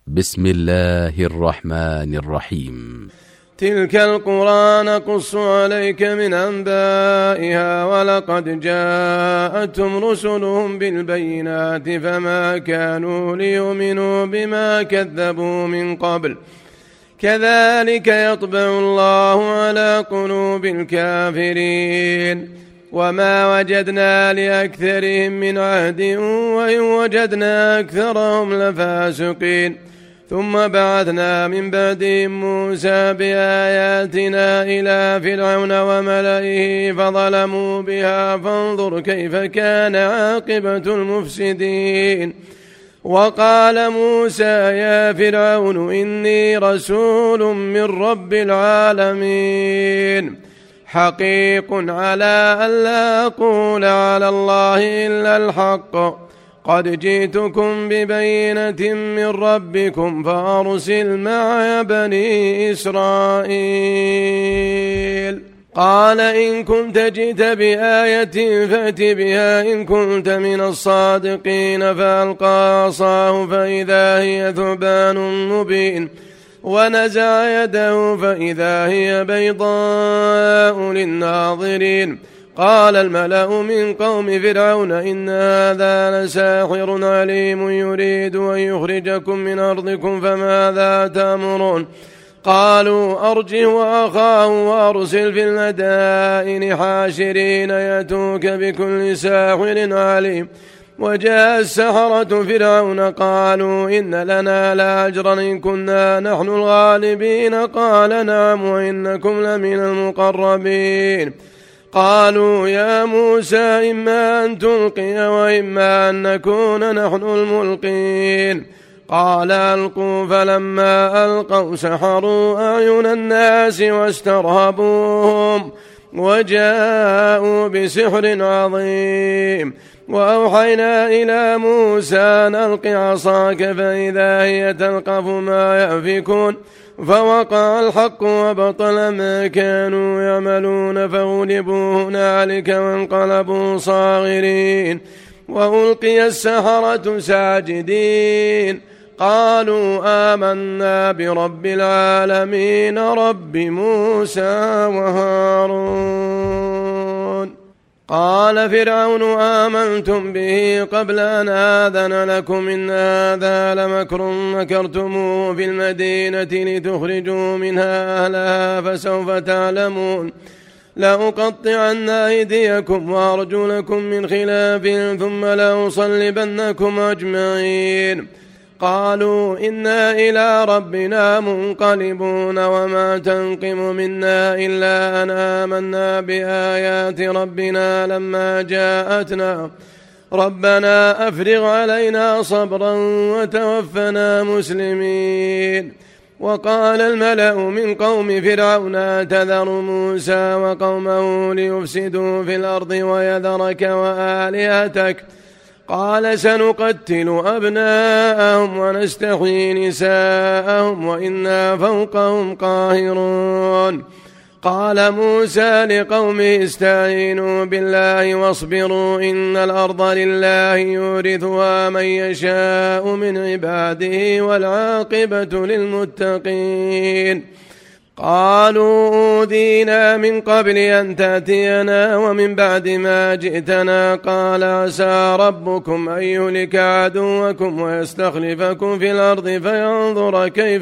بسم الله الرحمن الرحيم. تلك القرى نقص عليك من أنبائها ولقد جاءتهم رسلهم بالبينات فما كانوا ليؤمنوا بما كذبوا من قبل كذلك يطبع الله على قلوب الكافرين وما وجدنا لأكثرهم من عهد وإن وجدنا أكثرهم لفاسقين ثم بعثنا من بعدهم موسى بآياتنا إلى فرعون وملئه فظلموا بها فانظر كيف كان عاقبة المفسدين. وقال موسى يا فرعون إني رسول من رب العالمين حقيق على أن لا أقول على الله إلا الحق قد جئتكم ببينة من ربكم فأرسل معي بني إسرائيل. قال إن كنت جئت بآية فأت بها إن كنت من الصادقين فألقى عصاه فإذا هي ثعبان مبين ونزع يده فإذا هي بيضاء للناظرين. قال الملأ من قوم فرعون إن هذا لساحر عليم يريد أن يخرجكم من أرضكم فماذا تأمرون. قالوا أرجه وأخاه وأرسل في المدائن حاشرين يأتوك بكل ساحر عليم. وجاء السحرة فرعون قالوا إن لنا لأجرا إن كنا نحن الغالبين. قال نعم وإنكم لمن المقربين. قالوا يا موسى إما أن تلقي وإما أن نكون نحن الملقين. قال ألقوا فلما ألقوا سحروا أعين الناس واسترهبوهم وجاءوا بسحر عظيم. وأوحينا إلى موسى أن ألق عصاك فإذا هي تلقف ما يأفكون فوقع الحق وبطل ما كانوا يعملون فغلبوا هنالك وانقلبوا صاغرين. وألقي السحرة ساجدين قالوا آمنا برب العالمين رب موسى وهارون. قال فرعون آمنتم به قبل أن آذن لكم إن هذا لمكر مكرتموه في المدينة لتخرجوا منها أهلها فسوف تعلمون. لأقطعن أيديكم وأرجلكم من خلاف ثم لأصلبنكم أجمعين. قالوا إنا إلى ربنا منقلبون وما تنقم منا إلا أن آمنا بآيات ربنا لما جاءتنا ربنا أفرغ علينا صبرا وتوفنا مسلمين. وقال الملأ من قوم فرعون تذر موسى وقومه ليفسدوا في الأرض ويذرك وآلهتك قال سنقتل أبناءهم ونستحيي نساءهم وإنا فوقهم قاهرون. قال موسى لقومه استعينوا بالله واصبروا إن الأرض لله يورثها من يشاء من عباده والعاقبة للمتقين. قالوا أوذينا من قبل أن تأتينا ومن بعد ما جئتنا. قال عسى ربكم أن يهلك عدوكم ويستخلفكم في الأرض فينظر كيف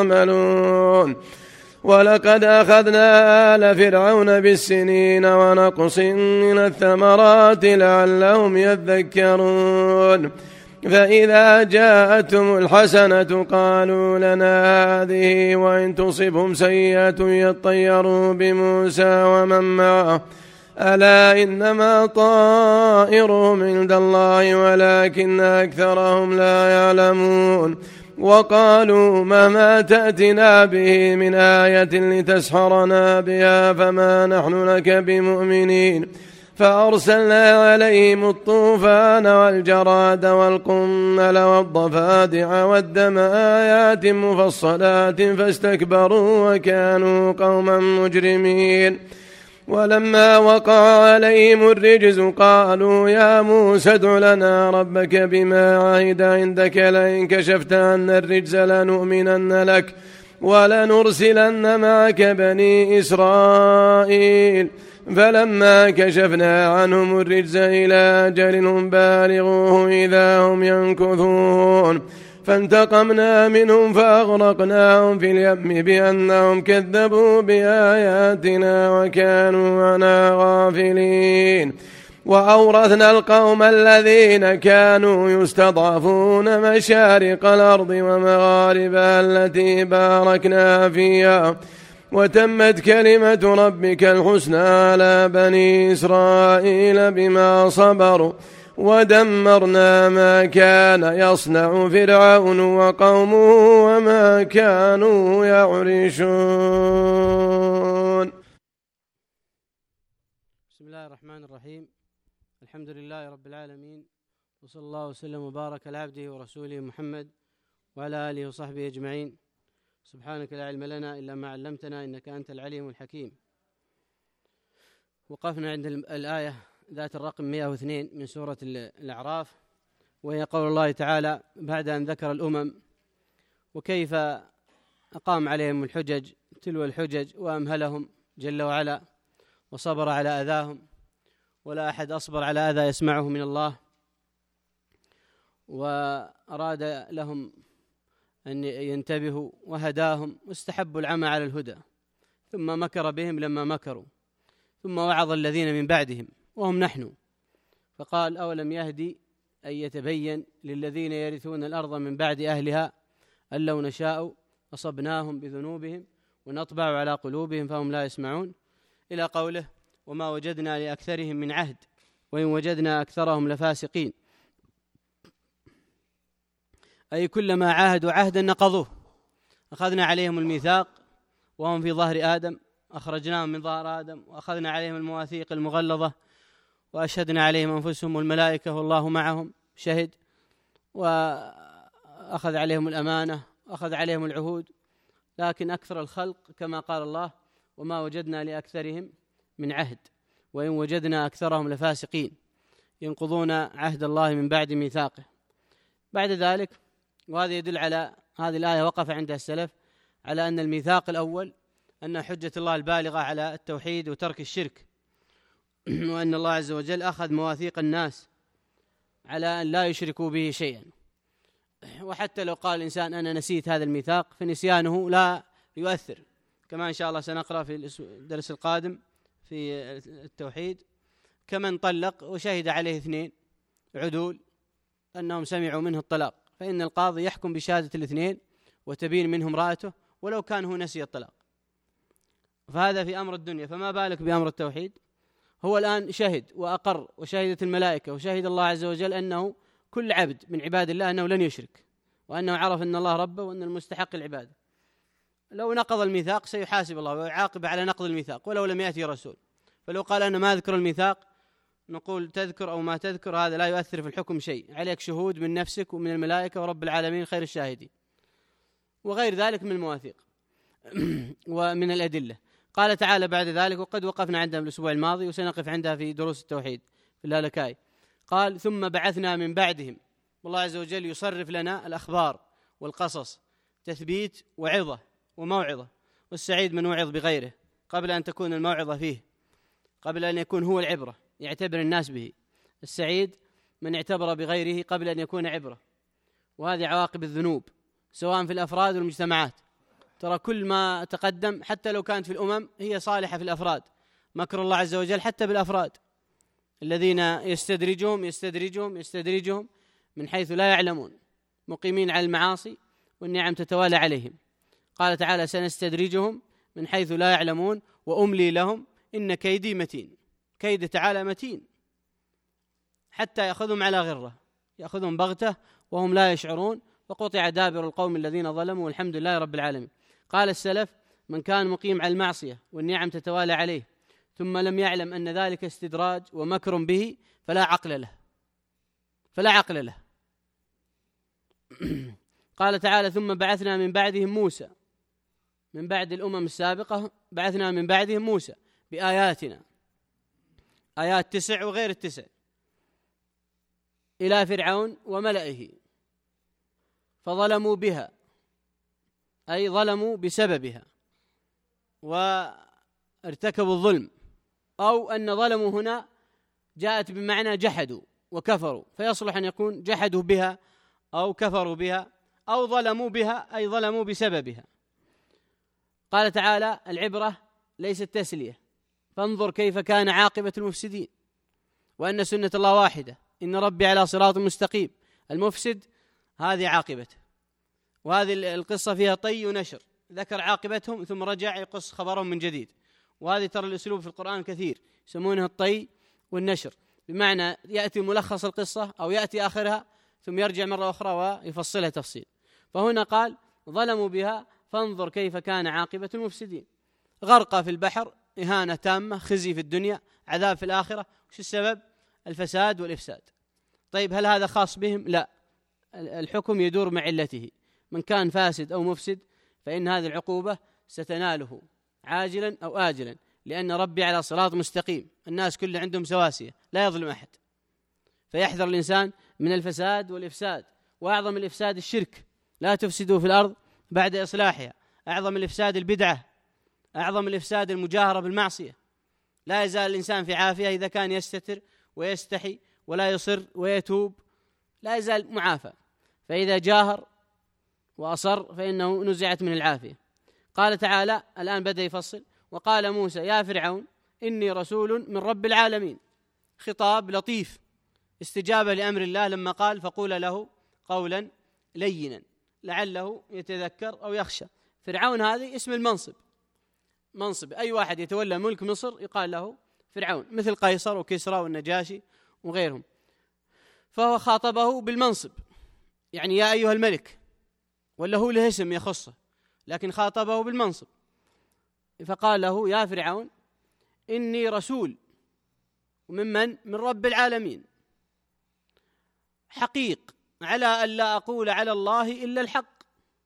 تعملون. ولقد أخذنا آل فرعون بالسنين ونقص من الثمرات لعلهم يذكرون. فإذا جاءتهم الحسنة قالوا لنا هذه وإن تصبهم سيئة يطيروا بموسى ومن معه ألا إنما طائرهم عند الله ولكن أكثرهم لا يعلمون. وقالوا مهما تأتنا به من آية لتسحرنا بها فما نحن لك بمؤمنين. فأرسلنا عليهم الطوفان والجراد والقمل والضفادع والدم آيات مفصلات فاستكبروا وكانوا قوما مجرمين. ولما وقع عليهم الرجز قالوا يا موسى ادع لنا ربك بما عهد عندك لئن كشفت عنا الرجز لنؤمنن لك ولنرسلن معك بني إسرائيل. فلما كشفنا عنهم الرجز إلى أجل هم بالغوه إذا هم ينكثون فانتقمنا منهم فأغرقناهم في اليم بأنهم كذبوا بآياتنا وكانوا عنها غافلين. وأورثنا القوم الذين كانوا يستضعفون مشارق الأرض ومغاربها التي باركنا فيها وتمت كلمة ربك الحسنى على بني إسرائيل بما صبروا ودمرنا ما كان يصنع فرعون وقومه وما كانوا يعرشون. بسم الله الرحمن الرحيم. الحمد لله رب العالمين، وصلى الله وسلم وبارك على عبده ورسوله محمد وعلى آله وصحبه أجمعين. سبحانك لا علم لنا إلا ما علمتنا إنك أنت العليم الحكيم. وقفنا عند الآية ذات الرقم 102 من سورة الأعراف، وهي قول الله تعالى بعد أن ذكر الأمم وكيف أقام عليهم الحجج تلو الحجج وأمهلهم جل وعلا وصبر على أذاهم، ولا أحد أصبر على أذى يسمعه من الله، وأراد لهم أن ينتبهوا وهداهم واستحبوا العمى على الهدى، ثم مكر بهم لما مكروا، ثم وعظ الذين من بعدهم وهم نحن، فقال أولم يهدي أن يتبين للذين يرثون الأرض من بعد أهلها أن لو نشاء أصبناهم بذنوبهم ونطبع على قلوبهم فهم لا يسمعون، إلى قوله وما وجدنا لأكثرهم من عهد وإن وجدنا أكثرهم لفاسقين، أي كلما عاهدوا عهدا نقضوه. أخذنا عليهم الميثاق وهم في ظهر آدم، أخرجناهم من ظهر آدم، وأخذنا عليهم المواثيق المغلظة، وأشهدنا عليهم أنفسهم والملائكة والله معهم شهد، وأخذ عليهم الأمانة وأخذ عليهم العهود، لكن أكثر الخلق كما قال الله وما وجدنا لأكثرهم من عهد وإن وجدنا أكثرهم لفاسقين، ينقضون عهد الله من بعد ميثاقه. بعد ذلك، وهذا يدل على هذه الآية وقف عندها السلف على أن الميثاق الأول أن حجة الله البالغة على التوحيد وترك الشرك، وأن الله عز وجل أخذ مواثيق الناس على أن لا يشركوا به شيئا، وحتى لو قال الإنسان أنا نسيت هذا الميثاق فنسيانه لا يؤثر، كما إن شاء الله سنقرأ في الدرس القادم في التوحيد، كمن طلق وشهد عليه 2 عدول أنهم سمعوا منه الطلاق، فإن القاضي يحكم بشهادة 2 وتبين منه امرأته ولو كان هو نسي الطلاق. فهذا في أمر الدنيا، فما بالك بأمر التوحيد؟ هو الآن شهد وأقر وشهدت الملائكة وشهد الله عز وجل أنه كل عبد من عباد الله أنه لن يشرك، وأنه عرف أن الله ربه وأن المستحق العبادة. لو نقض الميثاق سيحاسب الله ويعاقب على نقض الميثاق ولو لم يأتي رسول. فلو قال أنا ما أذكر الميثاق نقول تذكر أو ما تذكر، هذا لا يؤثر في الحكم شيء، عليك شهود من نفسك ومن الملائكة ورب العالمين خير الشاهدين، وغير ذلك من المواثيق ومن الأدلة. قال تعالى بعد ذلك، وقد وقفنا عندها الأسبوع الماضي وسنقف عندها في دروس التوحيد في اللالكاي، قال ثم بعثنا من بعدهم، والله عز وجل يصرف لنا الأخبار والقصص تثبيت وعظة وموعظة، والسعيد من وعظ بغيره قبل أن تكون الموعظة فيه، قبل أن يكون هو العبرة يعتبر الناس به. السعيد من اعتبر بغيره قبل أن يكون عبرة. وهذه عواقب الذنوب سواء في الأفراد والمجتمعات. ترى كل ما تقدم حتى لو كانت في الأمم هي صالحة في الأفراد، مكر الله عز وجل حتى بالأفراد الذين يستدرجهم من حيث لا يعلمون، مقيمين على المعاصي والنعم تتوالى عليهم. قال تعالى سنستدرجهم من حيث لا يعلمون وأملي لهم إن كيدي متين. كيد تعالى متين حتى يأخذهم على غرة، يأخذهم بغتة وهم لا يشعرون، وقطع دابر القوم الذين ظلموا والحمد لله رب العالمين. قال السلف من كان مقيم على المعصية والنعم تتوالى عليه ثم لم يعلم أن ذلك استدراج ومكر به فلا عقل له. قال تعالى ثم بعثنا من بعدهم موسى، من بعد الأمم السابقة بعثنا من بعدهم موسى بآياتنا، آيات 9 وغير 9، إلى فرعون وملئه فظلموا بها، أي ظلموا بسببها وارتكبوا الظلم، أو أن ظلموا هنا جاءت بمعنى جحدوا وكفروا، فيصلح أن يكون جحدوا بها أو كفروا بها أو ظلموا بها، أي ظلموا بسببها. قال تعالى: العبرة ليست تسلية، فانظر كيف كان عاقبة المفسدين، وأن سنة الله واحدة، إن ربي على صراط مستقيم. المفسد هذه عاقبته، وهذه القصة فيها طي ونشر، ذكر عاقبتهم ثم رجع يقص خبرهم من جديد. وهذه ترى الأسلوب في القرآن كثير يسمونه الطي والنشر، بمعنى يأتي ملخص القصة أو يأتي آخرها ثم يرجع مرة أخرى ويفصلها تفصيل. فهنا قال: ظلموا بها فانظر كيف كان عاقبة المفسدين. غرق في البحر، إهانة تامة، خزي في الدنيا، عذاب في الآخرة. وش السبب؟ الفساد والإفساد. طيب هل هذا خاص بهم؟ لا، الحكم يدور مع علته. من كان فاسد أو مفسد فإن هذه العقوبة ستناله عاجلا أو آجلا، لأن ربي على صراط مستقيم، الناس كل عندهم سواسية، لا يظلم أحد. فيحذر الإنسان من الفساد والإفساد. وأعظم الإفساد الشرك، لا تفسدوا في الأرض بعد إصلاحها. أعظم الإفساد البدعة. أعظم الإفساد المجاهرة بالمعصية. لا يزال الإنسان في عافية إذا كان يستتر ويستحي ولا يصر ويتوب، لا يزال معافى. فإذا جاهر وأصر فإنه نزعت من العافية. قال تعالى الآن بدأ يفصل: وقال موسى يا فرعون إني رسول من رب العالمين. خطاب لطيف، استجابة لأمر الله لما قال: فقول له قولا لينا لعله يتذكر أو يخشى. فرعون هذه اسم المنصب، منصب أي واحد يتولى ملك مصر يقال له فرعون، مثل قيصر وكسرى والنجاشي وغيرهم. فهو خاطبه بالمنصب، يعني يا أيها الملك، ولا هو له اسم يخصه، لكن خاطبه بالمنصب. فقال له يا فرعون إني رسول من رب العالمين، حقيق على أن لا أقول على الله إلا الحق،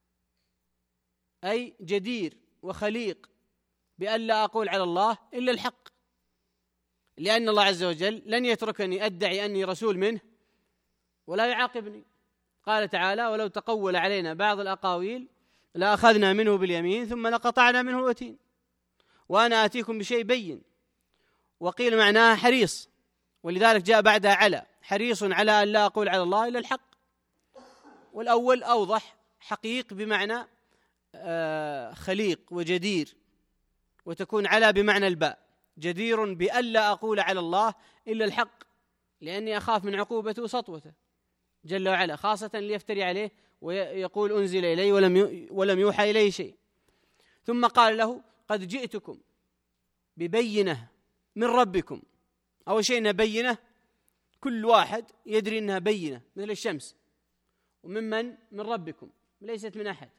أي جدير وخليق بأن لا أقول على الله إلا الحق، لأن الله عز وجل لن يتركني أدعي أني رسول منه ولا يعاقبني. قال تعالى: ولو تقول علينا بعض الأقاويل لأخذنا منه باليمين ثم لقطعنا منه الوتين، وأنا آتيكم بشيء بين. وقيل معناها حريص، ولذلك جاء بعدها على، حريص على أن لا أقول على الله إلا الحق. والأول أوضح، حقيق بمعنى خليق وجدير، وتكون على بمعنى الباء، جدير بأن لا أقول على الله إلا الحق، لأني أخاف من عقوبته وسطوته جل وعلا، خاصة ليفتري عليه ويقول أنزل إليه ولم يوحى إليه شيء. ثم قال له: قد جئتكم ببينة من ربكم. أول شيء بينة، كل واحد يدري أنها بينة مثل الشمس، من ربكم، ليست من أحد.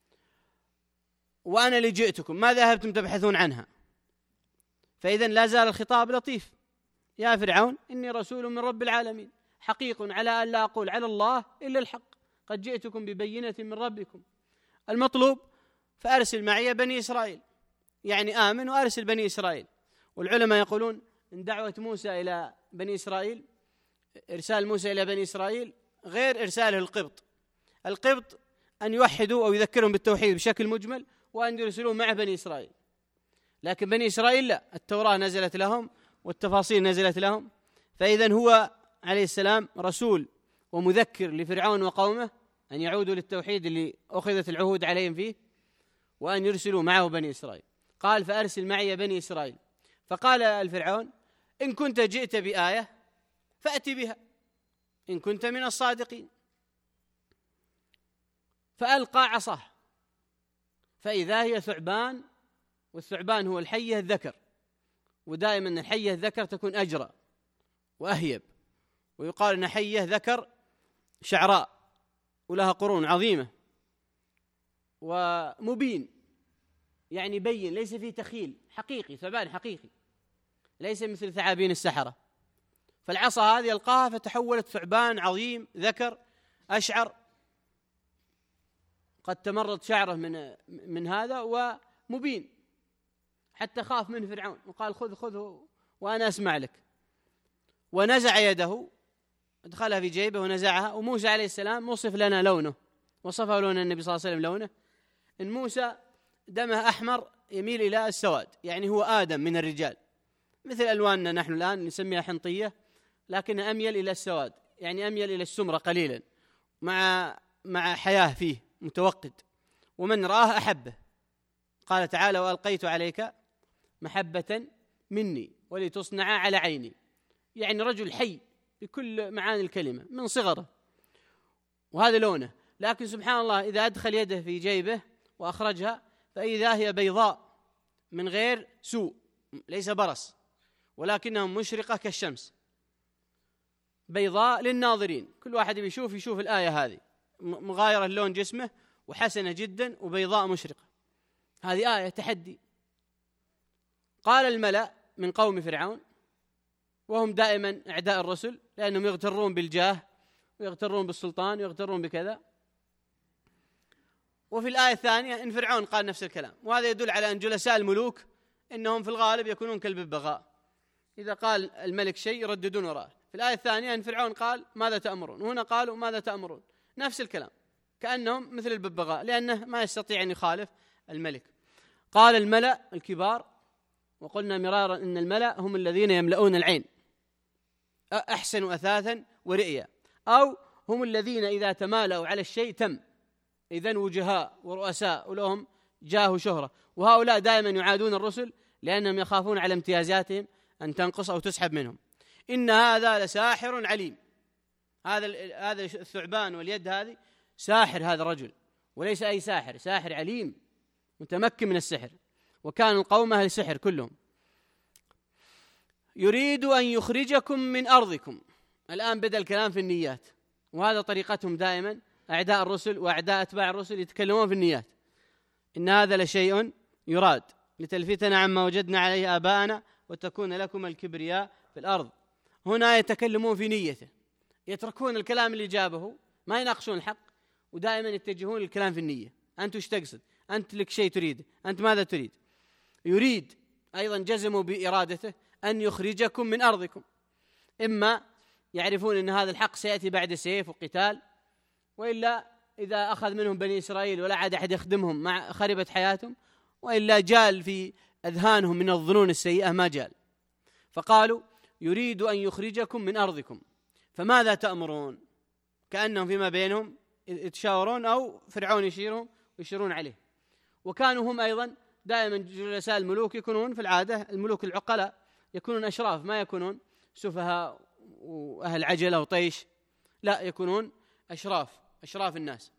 وأنا اللي جئتكم، ما ذهبتم تبحثون عنها. فإذن لا زال الخطاب لطيف: يا فرعون إني رسول من رب العالمين، حقيق على أن لا أقول على الله إلا الحق، قد جئتكم ببينة من ربكم. المطلوب: فأرسل معي بني إسرائيل، يعني آمن وأرسل بني إسرائيل. والعلماء يقولون إن دعوة موسى إلى بني إسرائيل، إرسال موسى إلى بني إسرائيل غير إرساله القبط. القبط أن يوحدوا أو يذكرهم بالتوحيد بشكل مجمل، وأن يرسلوا مع بني إسرائيل. لكن بني إسرائيل لا، التوراة نزلت لهم والتفاصيل نزلت لهم. فإذن هو عليه السلام رسول ومذكر لفرعون وقومه أن يعودوا للتوحيد اللي أخذت العهود عليهم فيه، وأن يرسلوا معه بني إسرائيل. قال: فأرسل معي بني إسرائيل. فقال الفرعون: إن كنت جئت بآية فأتي بها إن كنت من الصادقين. فألقى عصاه فإذا هي ثعبان، والثعبان هو الحية الذكر، ودائما الحية الذكر تكون أجرى وأهيب، ويقال أن حية ذكر شعراء ولها قرون عظيمة، ومبين يعني بين، ليس فيه تخيل، حقيقي، ثعبان حقيقي، ليس مثل ثعابين السحرة. فالعصا هذه ألقاها فتحولت ثعبان عظيم ذكر أشعر، قد تمرد شعره من هذا، ومبين حتى خاف من فرعون وقال خذه وأنا أسمع لك، ونزع يده ادخلها في جيبه ونزعها. وموسى عليه السلام وصف لنا لونه، وصفه لنا النبي صلى الله عليه وسلم لونه إن موسى دمه أحمر يميل إلى السواد، يعني هو آدم من الرجال، مثل ألواننا نحن الآن نسميها حنطية، لكن أميل إلى السواد، يعني أميل إلى السمرة قليلا، مع حياة فيه متوقد، ومن رآه أحبه. قال تعالى وألقيت عليك محبة مني ولتصنع على عيني، يعني رجل حي بكل معاني الكلمة من صغره، وهذا لونه. لكن سبحان الله إذا أدخل يده في جيبه وأخرجها فإذا هي بيضاء من غير سوء، ليس برص، ولكنها مشرقة كالشمس، بيضاء للناظرين، كل واحد يشوف الآية هذه مغايرة لون جسمه وحسنة جدا وبيضاء مشرقة. هذه آية تحدي. قال الملأ من قوم فرعون، وهم دائما أعداء الرسل لأنهم يغترون بالجاه ويغترون بالسلطان ويغترون بكذا. وفي الآية الثانية إن فرعون قال نفس الكلام، وهذا يدل على أن جلساء الملوك إنهم في الغالب يكونون كالببغاء، إذا قال الملك شيء يرددون وراءه. في الآية الثانية إن فرعون قال ماذا تأمرون، وهنا قالوا ماذا تأمرون، نفس الكلام، كأنهم مثل الببغاء لأنه ما يستطيع أن يخالف الملك. قال الملأ الكبار، وقلنا مرارا إن الملأ هم الذين يملؤون العين، أحسن أثاثا ورئيا، أو هم الذين إذا تمالأوا على الشيء تم، إذن وجهاء ورؤساء ولهم جاه وشهرة، وهؤلاء دائما يعادون الرسل لأنهم يخافون على امتيازاتهم أن تنقص أو تسحب منهم. إن هذا لساحر عليم، هذا الثعبان واليد هذه ساحر، هذا الرجل وليس أي ساحر، ساحر عليم متمكن من السحر، وكان القوم أهل السحر كلهم. يريد أن يخرجكم من أرضكم. الآن بدأ الكلام في النيات، وهذا طريقتهم دائما أعداء الرسل وأعداء أتباع الرسل، يتكلمون في النيات. إن هذا لشيء يراد لتلفتنا عما وجدنا عليه آباءنا وتكون لكم الكبرياء في الأرض. هنا يتكلمون في نيته، يتركون الكلام اللي جابه، ما يناقشون الحق، ودائما يتجهون للكلام في النية. أنت وش تقصد؟ أنت لك شيء تريد، أنت ماذا تريد؟ يريد أيضا جزموا بإرادته أن يخرجكم من أرضكم، إما يعرفون أن هذا الحق سيأتي بعد سيف وقتال، وإلا إذا أخذ منهم بني إسرائيل ولا عاد أحد يخدمهم مع خربت حياتهم، وإلا جال في أذهانهم من الظنون السيئة ما جال. فقالوا يريد أن يخرجكم من أرضكم فماذا تأمرون؟ كأنهم فيما بينهم يتشاورون أو فرعون يشيرون عليه. وكانوا هم أيضا دائما جلساء الملوك يكونون في العادة الملوك العقلاء، يكونون أشراف، ما يكونون سفهاء وأهل عجلة وطيش، لا، يكونون أشراف الناس.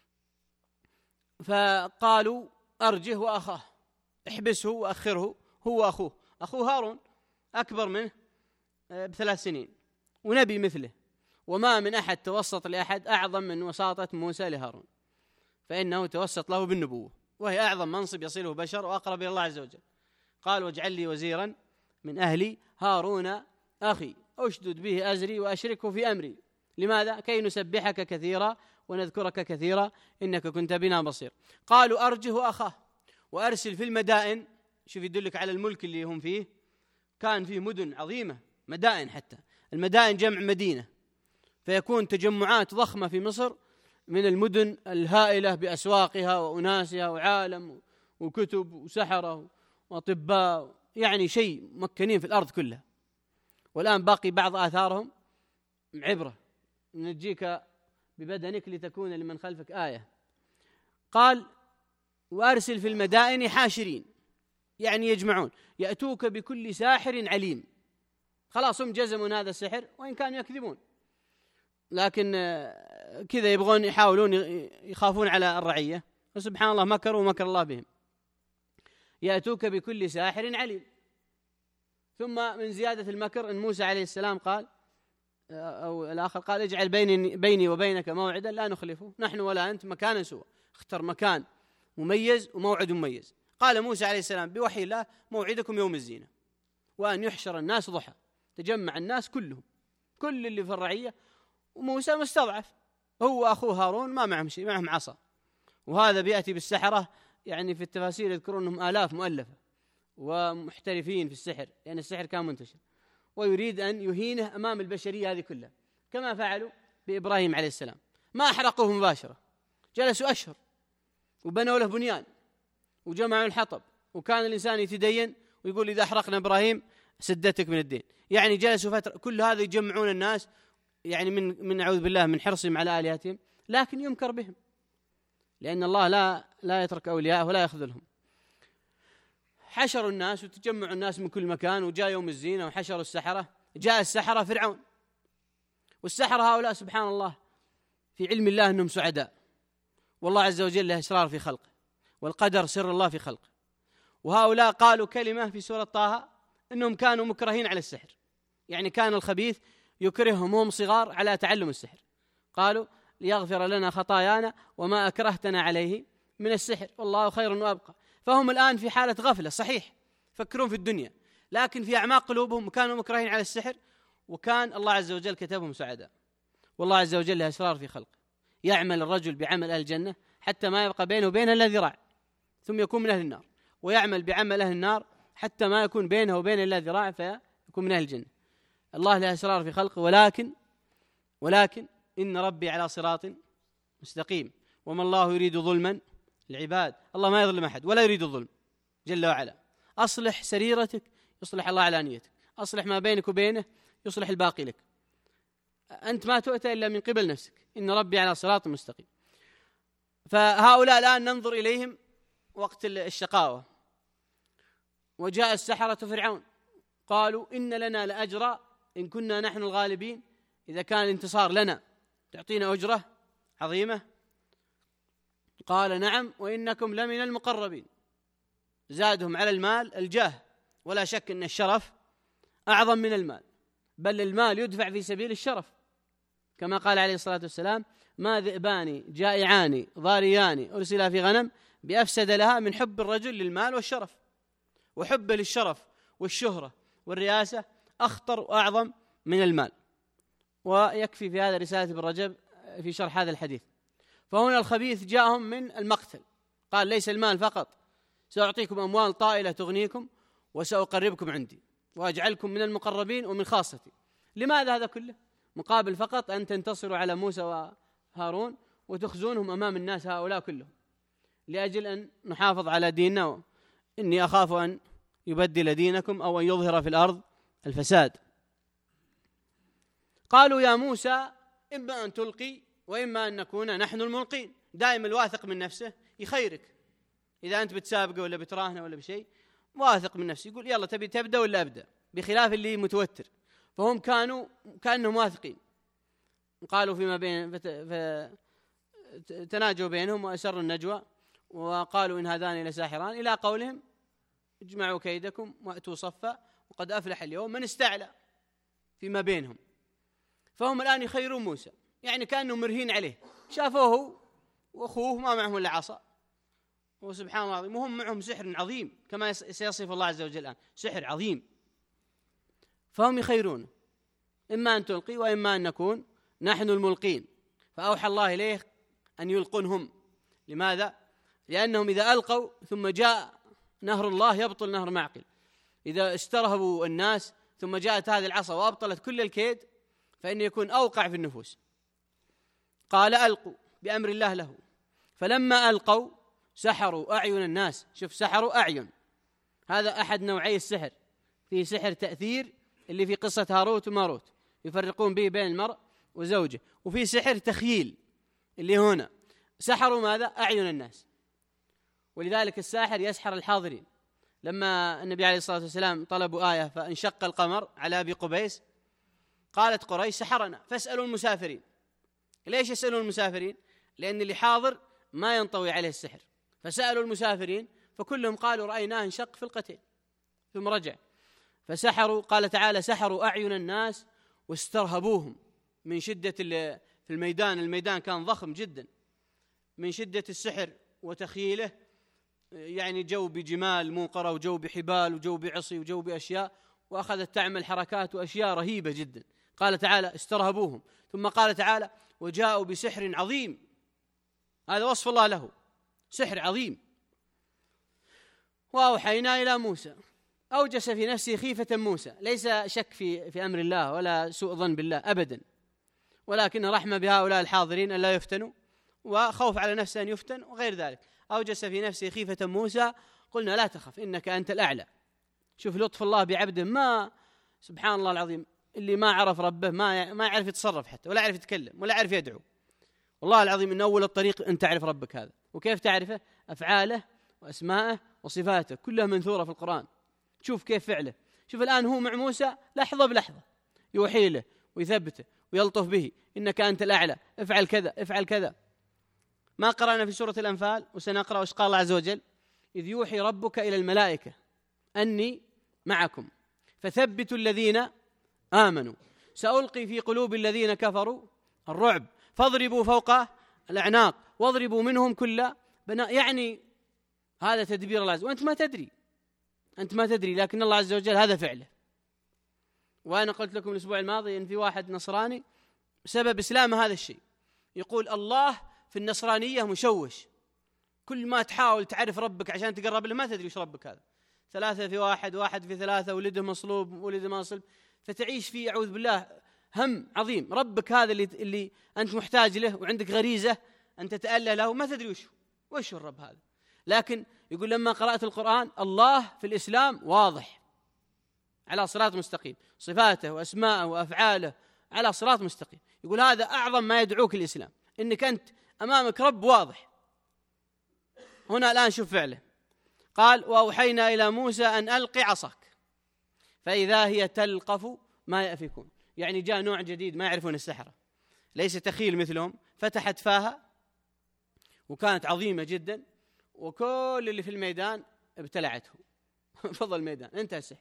فقالوا أرجه وأخاه، احبسه وأخره، هو أخوه هارون أكبر منه ب3 سنين ونبي مثله، وما من أحد توسط لأحد أعظم من وساطة موسى لهارون، فإنه توسط له بالنبوة، وهي أعظم منصب يصله بشر وأقرب إلى الله عز وجل. قال واجعل لي وزيرا من أهلي هارون أخي أشدد به أزري وأشركه في أمري. لماذا؟ كي نسبحك كثيرا ونذكرك كثيرا إنك كنت بنا بصير. قالوا أرجه وأخاه وأرسل في المدائن. شوف يدلك على الملك اللي هم فيه، كان فيه مدن عظيمة، مدائن، حتى المدائن جمع مدينة، فيكون تجمعات ضخمة في مصر من المدن الهائلة بأسواقها وأناسها وعالم وكتب وسحرة وأطباء، يعني شيء مكنين في الأرض كلها. والآن باقي بعض آثارهم عبرة، نجيك ببدنك لتكون لمن خلفك آية. قال وأرسل في المدائن حاشرين، يعني يجمعون، يأتوك بكل ساحر عليم. خلاص هم جزموا هذا السحر وإن كانوا يكذبون، لكن كذا يبغون يحاولون يخافون على الرعية، وسبحان الله مكروا ومكر الله بهم. يأتوك بكل ساحر عليم. ثم من زيادة المكر أن موسى عليه السلام قال، أو الآخر قال اجعل بيني وبينك موعدا لا نخلفه نحن ولا أنت مكانا سوى. اختر مكان مميز وموعد مميز. قال موسى عليه السلام بوحي الله موعدكم يوم الزينة، وأن يحشر الناس ضحى، تجمع الناس كلهم، كل اللي في الرعية، وموسى مستضعف، هو أخوه هارون ما معهم شيء، معهم عصا. وهذا بيأتي بالسحرة، يعني في التفاسير يذكرون أنهم آلاف مؤلفة، ومحترفين في السحر، لأن السحر كان منتشر، ويريد أن يهينه أمام البشرية هذه كلها، كما فعلوا بإبراهيم عليه السلام. ما أحرقوه مباشرة، جلسوا أشهر وبنوا له بنيان وجمعوا الحطب، وكان الإنسان يتدين ويقول إذا أحرقنا إبراهيم سدتك من الدين. يعني جلسوا فترة، كل هذا يجمعون الناس، يعني من أعوذ بالله من حرصهم على آلهتهم، لكن يمكر بهم، لأن الله لا يترك أولياءه ولا يخذلهم. حشروا الناس وتجمعوا الناس من كل مكان، وجاء يوم الزينة وحشروا السحرة. جاء السحرة فرعون، والسحرة هؤلاء سبحان الله في علم الله أنهم سعداء، والله عز وجل له أسرار في خلقه، والقدر سر الله في خلقه. وهؤلاء قالوا كلمة في سورة طه أنهم كانوا مكرهين على السحر، يعني كان الخبيث يكرههم وهم صغار على تعلم السحر. قالوا ليغفر لنا خطايانا وما أكرهتنا عليه من السحر والله خير وأبقى. فهم الآن في حالة غفلة، صحيح يفكرون في الدنيا، لكن في أعماق قلوبهم كانوا مكرهين على السحر، وكان الله عز وجل كتبهم سعداء. والله عز وجل له أسرار في خلقه، يعمل الرجل بعمل أهل الجنة حتى ما يبقى بينه وبين الذي ذراع ثم يكون من أهل النار، ويعمل بعمل أهل النار حتى ما يكون بينه وبين الذي ذراع فيكون من أهل الجنة. الله له أسرار في خلقه، ولكن إن ربي على صراط مستقيم، وما الله يريد ظلما العباد. الله ما يظلم أحد ولا يريد الظلم جل وعلا. أصلح سريرتك يصلح الله علانيتك، أصلح ما بينك وبينه يصلح الباقي لك. أنت ما تؤتى إلا من قبل نفسك، إن ربي على صراط مستقيم. فهؤلاء الآن ننظر إليهم وقت الشقاوة، وجاء السحرة فرعون قالوا إن لنا لأجرا إن كنا نحن الغالبين، إذا كان الانتصار لنا تعطينا أجرة عظيمة. قال نعم وإنكم لمن المقربين. زادهم على المال الجاه، ولا شك أن الشرف أعظم من المال، بل المال يدفع في سبيل الشرف، كما قال عليه الصلاة والسلام ما ذئبان جائعان ضاريان أرسلا في غنم بأفسد لها من حب الرجل للمال والشرف. وحبه للشرف والشهرة والرئاسة أخطر وأعظم من المال. ويكفي في هذا رسالة ابن رجب في شرح هذا الحديث. فهنا الخبيث جاءهم من المقتل، قال ليس المال فقط، سأعطيكم أموال طائلة تغنيكم وسأقربكم عندي وأجعلكم من المقربين ومن خاصتي. لماذا هذا كله؟ مقابل فقط أن تنتصروا على موسى وهارون وتخزونهم أمام الناس هؤلاء كلهم، لأجل أن نحافظ على ديننا. إني أخاف أن يبدل دينكم أو أن يظهر في الأرض الفساد. قالوا يا موسى إما أن تلقي وإما أن نكون نحن الملقين. دائما الواثق من نفسه يخيرك، إذا أنت بتسابقه ولا بتراهنه ولا بشيء، واثق من نفسه يقول يلا تبي تبدأ ولا أبدأ، بخلاف اللي متوتر. فهم كانهم واثقين. قالوا فيما بين تناجوا بينهم وأسروا النجوى وقالوا إن هذان لساحران، إلى قولهم اجمعوا كيدكم وأتوا صفا وقد أفلح اليوم من استعلى فيما بينهم. فهم الآن يخيرون موسى، يعني كانوا مرهين عليه، شافوه وأخوه ما معهم إلا عصا، وسبحان الله وهم معهم سحر عظيم كما سيصف الله عز وجل الآن، سحر عظيم. فهم يخيرون إما أن تلقي وإما أن نكون نحن الملقين. فأوحى الله إليه أن يلقنهم. لماذا؟ لأنهم إذا ألقوا ثم جاء نهر الله يبطل نهر معقل. إذا استرهبوا الناس ثم جاءت هذه العصا وأبطلت كل الكيد فإن يكون أوقع في النفوس. قال ألقوا بأمر الله له، فلما ألقوا سحروا أعين الناس. شوف، سحروا أعين، هذا أحد نوعي السحر. في سحر تأثير اللي في قصة هاروت وماروت يفرقون به بين المرء وزوجه، وفي سحر تخييل اللي هنا سحروا ماذا؟ أعين الناس. ولذلك الساحر يسحر الحاضرين. لما النبي عليه الصلاة والسلام طلبوا آية فانشق القمر على أبي قبيس، قالت قريش سحرنا فاسألوا المسافرين. ليش يسألون المسافرين؟ لأن اللي حاضر ما ينطوي عليه السحر، فسألوا المسافرين فكلهم قالوا رأيناه انشق فلقتين ثم رجع. فسحروا، قال تعالى سحروا أعين الناس واسترهبوهم من شدة في الميدان كان ضخم جدا من شدة السحر وتخييله، يعني جو بجمال موقرة وجو بحبال وجو بعصي وجو بأشياء، وأخذت تعمل حركات وأشياء رهيبة جدا. قال تعالى استرهبوهم، ثم قال تعالى وجاءوا بسحر عظيم. هذا وصف الله له، سحر عظيم. وأوحينا إلى موسى. أوجس في نفسه خيفة موسى، ليس شك في أمر الله ولا سوء ظن بالله أبدا، ولكن رحمة بهؤلاء الحاضرين أن لا يفتنوا، وخوف على نفسه أن يفتن وغير ذلك. أوجس في نفسه خيفة موسى، قلنا لا تخف إنك أنت الأعلى. شوف لطف الله بعبده، ما سبحان الله العظيم، اللي ما عرف ربه ما يعرف يتصرف حتى، ولا يعرف يتكلم، ولا يعرف يدعو. والله العظيم إن أول الطريق أن تعرف ربك هذا. وكيف تعرفه؟ أفعاله وأسماءه وصفاته كلها منثورة في القرآن. شوف كيف فعله. شوف الآن هو مع موسى لحظة بلحظة يوحي له ويثبته ويلطف به، إنك أنت الأعلى، افعل كذا افعل كذا. ما قرأنا في سورة الأنفال وسنقرأ وش قال الله عز وجل؟ إذ يوحي ربك إلى الملائكة أني معكم فثبتوا الذين آمنوا سألقي في قلوب الذين كفروا الرعب فاضربوا فوق الأعناق واضربوا منهم كل بناء. يعني هذا تدبير الله عز وجل، وأنت ما تدري، لكن الله عز وجل هذا فعله. وأنا قلت لكم الأسبوع الماضي إن في واحد نصراني سبب إسلامه هذا الشيء، يقول الله في النصرانية مشوش، كل ما تحاول تعرف ربك عشان تقرب له ما تدري وش ربك هذا، 3 في 1 1 في 3، ولده مصلوب ولده ما صلب، فتعيش فيه أعوذ بالله هم عظيم. ربك هذا اللي أنت محتاج له وعندك غريزة أن تتأله له، ما تدري وش الرب هذا. لكن يقول لما قرأت القرآن الله في الإسلام واضح على صراط مستقيم، صفاته وأسماءه وأفعاله على صراط مستقيم. يقول هذا أعظم ما يدعوك الإسلام، إنك أنت أمامك رب واضح. هنا الآن شوف فعله، قال وأوحينا إلى موسى أن ألقي عصاك فإذا هي تلقف ما يأفكون. يعني جاء نوع جديد ما يعرفون السحرة، ليس تخيل مثلهم، فتحت فاها وكانت عظيمة جدا، وكل اللي في الميدان ابتلعته فضل الميدان، انتهى السحر.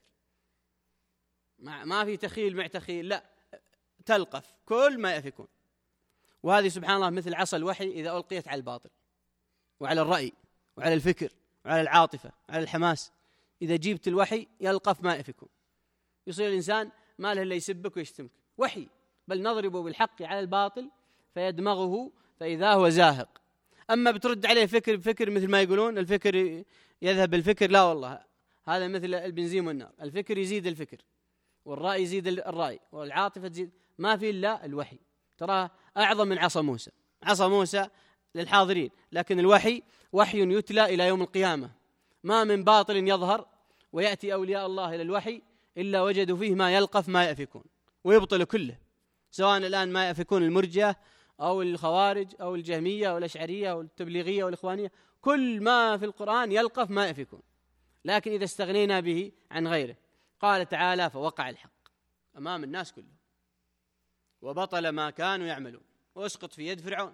ما في تخيل مع تخيل، لا، تلقف كل ما يأفكون. وهذه سبحان الله مثل عصا الوحي إذا ألقيت على الباطل وعلى الرأي وعلى الفكر وعلى العاطفة وعلى الحماس، إذا جبت الوحي يلقف ما يأفكون. يصير الإنسان ما له إلا يسبك ويشتمك، وحي، بل نضرب بالحق على الباطل فيدمغه فإذا هو زاهق. أما بترد عليه فكر بفكر مثل ما يقولون الفكر يذهب بالفكر، لا والله، هذا مثل البنزين والنار، الفكر يزيد الفكر والرأي يزيد الرأي والعاطفة تزيد، ما في إلا الوحي. ترى أعظم من عصا موسى. عصا موسى للحاضرين، لكن الوحي وحي يتلى إلى يوم القيامة. ما من باطل يظهر ويأتي أولياء الله إلى الوحي إلا وجدوا فيه ما يلقف ما يأفكون ويبطل كله، سواء الآن ما يأفكون المرجئة أو الخوارج أو الجهمية أو الأشعرية أو التبليغية أو الإخوانية، كل ما في القرآن يلقف ما يأفكون. لكن إذا استغنينا به عن غيره، قال تعالى فوقع الحق أمام الناس كلهم وبطل ما كانوا يعملون واسقط في يد فرعون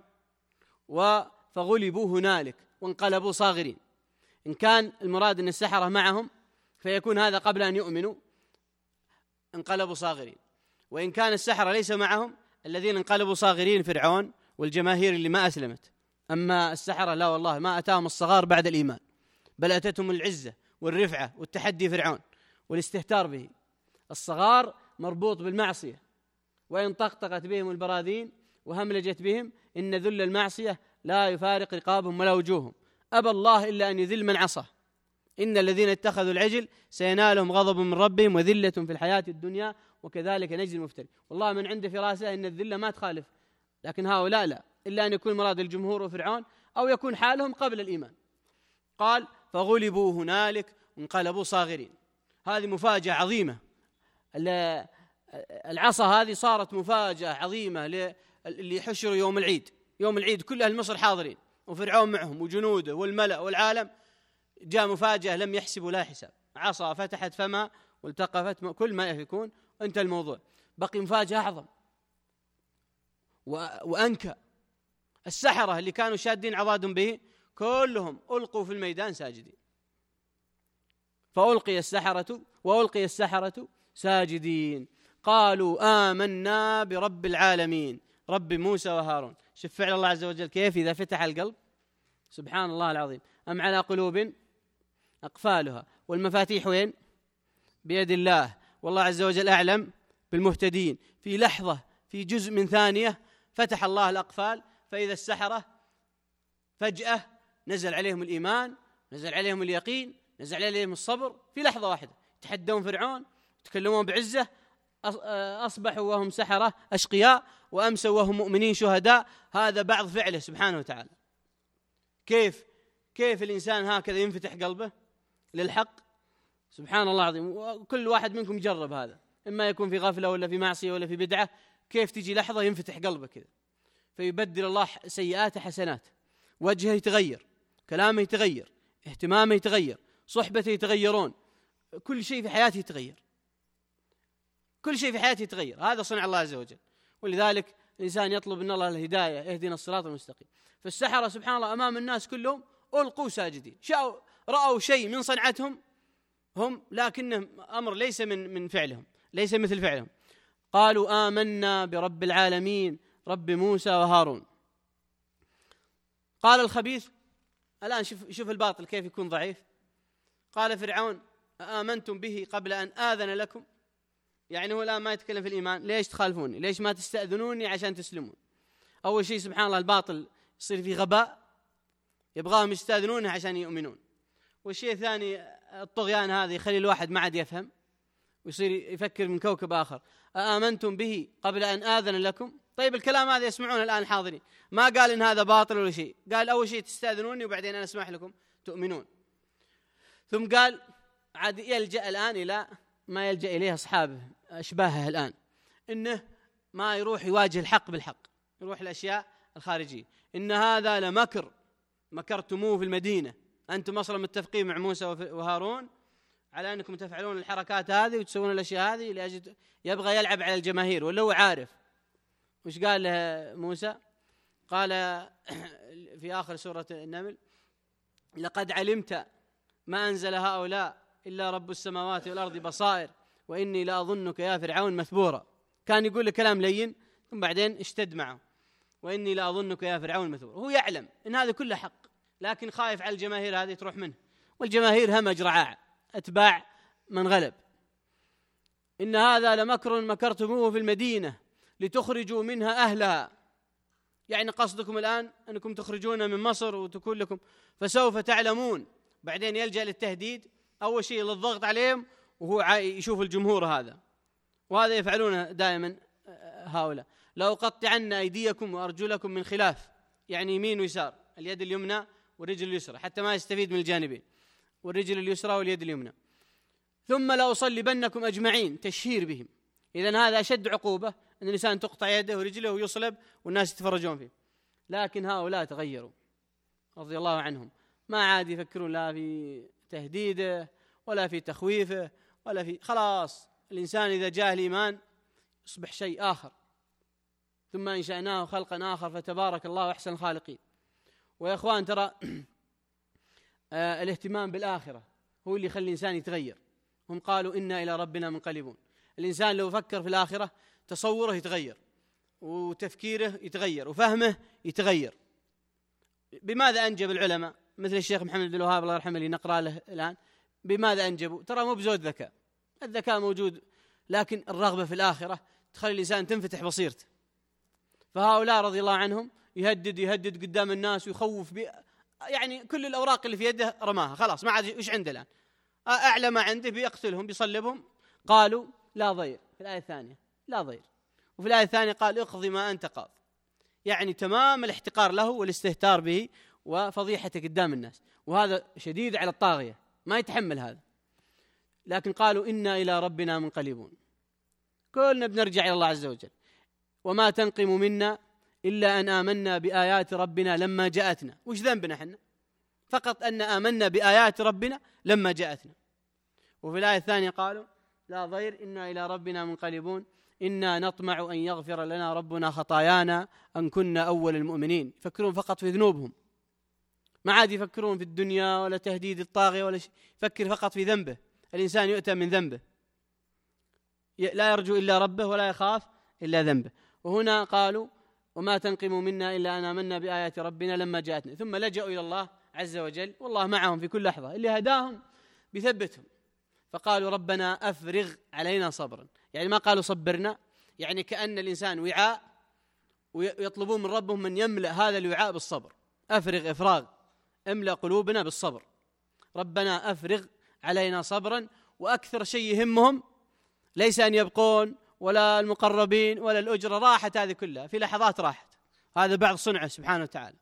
فغلبوا هنالك وانقلبوا صاغرين. إن كان المراد أن السحرة معهم فيكون هذا قبل أن يؤمنوا، انقلبوا صاغرين. وإن كان السحرة ليس معهم، الذين انقلبوا صاغرين فرعون والجماهير اللي ما أسلمت. أما السحرة لا والله، ما أتاهم الصغار بعد الإيمان، بل أتتهم العزة والرفعة والتحدي فرعون والاستهتار به. الصغار مربوط بالمعصية، وإن طقطقت بهم البراذين وهملجت بهم إن ذل المعصية لا يفارق رقابهم ولا وجوههم. أبى الله إلا أن يذل من عصاه. إن الذين اتخذوا العجل سينالهم غضب من ربهم وذلة في الحياة الدنيا وكذلك نجزي المفترين. والله من عنده فراسة إن الذلة ما تخالف، لكن هؤلاء لا، إلا أن يكون مراد الجمهور وفرعون أو يكون حالهم قبل الإيمان. قال فغلبوا هنالك وانقلبوا صاغرين. هذه مفاجأة عظيمة. العصا هذه صارت مفاجأة عظيمة اللي يحشروا يوم العيد. يوم العيد كل أهل مصر حاضرين وفرعون معهم وجنوده والملأ والعالم. جاء مفاجأة لم يحسبوا لا حساب، عصا فتحت فما والتقفت كل ما يفكون، انت الموضوع. بقي مفاجأة أعظم وأنكى. السحرة اللي كانوا شادين عضادهم به كلهم ألقوا في الميدان ساجدين. فألقي السحرة ساجدين قالوا آمنا برب العالمين رب موسى وهارون. شوف فعل الله عز وجل كيف إذا فتح القلب، سبحان الله العظيم. أم على قلوب أقفالها والمفاتيح وين؟ بيد الله، والله عز وجل أعلم بالمهتدين. في لحظة، في جزء من ثانية، فتح الله الأقفال، فإذا السحرة فجأة نزل عليهم الإيمان، نزل عليهم اليقين، نزل عليهم الصبر في لحظة واحدة، يتحدون فرعون، يتكلمون بعزة، أصبحوا وهم سحرة أشقياء، وأمسوا وهم مؤمنين شهداء. هذا بعض فعله سبحانه وتعالى. كيف الإنسان هكذا ينفتح قلبه للحق؟ سبحان الله العظيم. وكل واحد منكم جرب هذا، إما يكون في غفلة ولا في معصية ولا في بدعة، كيف تجي لحظة ينفتح قلبه كذا، فيبدل الله سيئاته حسنات، وجهه يتغير، كلامه يتغير، اهتمامه يتغير، صحبته يتغيرون، كل شيء في حياته يتغير، كل شيء في حياته يتغير. هذا صنع الله عز وجل. ولذلك الإنسان يطلب من الله الهداية، اهدنا الصراط المستقيم. فالسحرة سبحان الله أمام الناس كلهم ألقوا ساجدين، رأوا شيء من صنعتهم هم، لكنه أمر ليس من فعلهم، ليس مثل فعلهم. قالوا آمنا برب العالمين رب موسى وهارون. قال الخبيث، الآن شوف الباطل كيف يكون ضعيف. قال فرعون آمنتم به قبل أن آذن لكم، يعني هو الآن ما يتكلم في الإيمان، ليش تخالفوني؟ ليش ما تستأذنوني عشان تسلمون؟ أول شيء سبحان الله الباطل يصير فيه غباء، يبغاهم يستأذنونه عشان يؤمنون. والشيء الثاني الطغيان هذا يخلي الواحد ما عاد يفهم ويصير يفكر من كوكب آخر. آمنتم به قبل أن آذن لكم. طيب الكلام هذا يسمعون الآن حاضرين، ما قال إن هذا باطل ولا شيء، قال أول شيء تستأذنوني وبعدين أنا أسمح لكم تؤمنون. ثم قال عاد يلجأ الآن إلى ما يلجأ إليه أصحابه أشباهه الآن، إنه ما يروح يواجه الحق بالحق، يروح الأشياء الخارجية. إن هذا لمكر مكرتموه في المدينة، أنتم أصلا متفقين مع موسى وهارون على أنكم تفعلون الحركات هذه وتسوون الأشياء هذه لأجل يبغى يلعب على الجماهير. ولا هو عارف وش قال له موسى؟ قال في آخر سورة النمل لقد علمت ما أنزل هؤلاء إلا رب السماوات والأرض بصائر وإني لأظنك يا فرعون مثبورا. كان يقول له كلام لين ثم بعدين اشتد معه، وإني لأظنك يا فرعون مثبورا. هو يعلم إن هذا كله حق، لكن خايف على الجماهير هذه تروح منه، والجماهير همج رعاع أتباع من غلب. إن هذا لمكر مكرتموه في المدينة لتخرجوا منها أهلها، يعني قصدكم الآن أنكم تخرجون من مصر وتكون لكم، فسوف تعلمون. بعدين يلجأ للتهديد، أول شيء للضغط عليهم، وهو يشوف الجمهور هذا، وهذا يفعلونه دائما هؤلاء. لو قطعن أيديكم وأرجلكم من خلاف، يعني يمين ويسار، اليد اليمنى والرجل اليسرى، حتى ما يستفيد من الجانبين، والرجل اليسرى واليد اليمنى. ثم لأصلبنكم أجمعين، تشهير بهم. إذن هذا أشد عقوبة، أن الإنسان تقطع يده ورجله ويصلب والناس يتفرجون فيه. لكن هؤلاء تغيروا رضي الله عنهم، ما عاد يفكرون لا في تهديده ولا في تخويفه ولا في، خلاص الإنسان إذا جاء الإيمان يصبح شيء آخر. ثم إنشأناه خلقا آخر فتبارك الله أحسن الخالقين. ويا إخوان ترى الاهتمام بالآخرة هو اللي يخلي الإنسان يتغير. هم قالوا إنا إلى ربنا منقلبون. الإنسان لو فكر في الآخرة تصوره يتغير، وتفكيره يتغير، وفهمه يتغير. بماذا أنجب العلماء مثل الشيخ محمد بن الوهاب الله يرحمه اللي نقرأ له الآن؟ بماذا أنجبوا؟ ترى مو بزود ذكاء، الذكاء موجود، لكن الرغبة في الآخرة تخلي الإنسان تنفتح بصيرته. فهؤلاء رضي الله عنهم يهدد قدام الناس ويخوف يعني كل الأوراق اللي في يده رماها، خلاص ما عاد إيش عنده الآن، أعلى ما عنده بيقتلهم بيصلبهم. قالوا لا ضير في الآية الثانية، لا ضير. وفي الآية الثانية قال اقضي ما أنت قاض، يعني تمام الاحتقار له والاستهتار به وفضيحته قدام الناس، وهذا شديد على الطاغية ما يتحمل هذا. لكن قالوا إنا إلى ربنا منقلبون، كلنا بنرجع إلى الله عز وجل. وما تنقم منا إلا أن آمنا بآيات ربنا لما جاءتنا. وش ذنبنا حنا؟ فقط أن آمنا بآيات ربنا لما جاءتنا. وفي الآية الثانية قالوا لا ضير إنا إلى ربنا منقلبون إنا نطمع أن يغفر لنا ربنا خطايانا أن كنا أول المؤمنين. يفكرون فقط في ذنوبهم، ما عاد يفكرون في الدنيا ولا تهديد الطاغية ولا شيء، يفكر فقط في ذنبه. الإنسان يؤتى من ذنبه، لا يرجو إلا ربه ولا يخاف إلا ذنبه. وهنا قالوا وما تنقم منا إلا أن آمنا بآيات ربنا لما جاءتنا. ثم لجأوا إلى الله عز وجل، والله معهم في كل لحظة، اللي هداهم بثبتهم. فقالوا ربنا أفرغ علينا صبرا، يعني ما قالوا صبرنا، يعني كأن الإنسان وعاء ويطلبون من ربهم من يملأ هذا الوعاء بالصبر. أفرغ إفراغ، املأ قلوبنا بالصبر. ربنا أفرغ علينا صبرا. وأكثر شيء يهمهم ليس أن يبقون ولا المقربين ولا الأجرة، راحت هذه كلها في لحظات راحت، هذا بعض صنعه سبحانه وتعالى.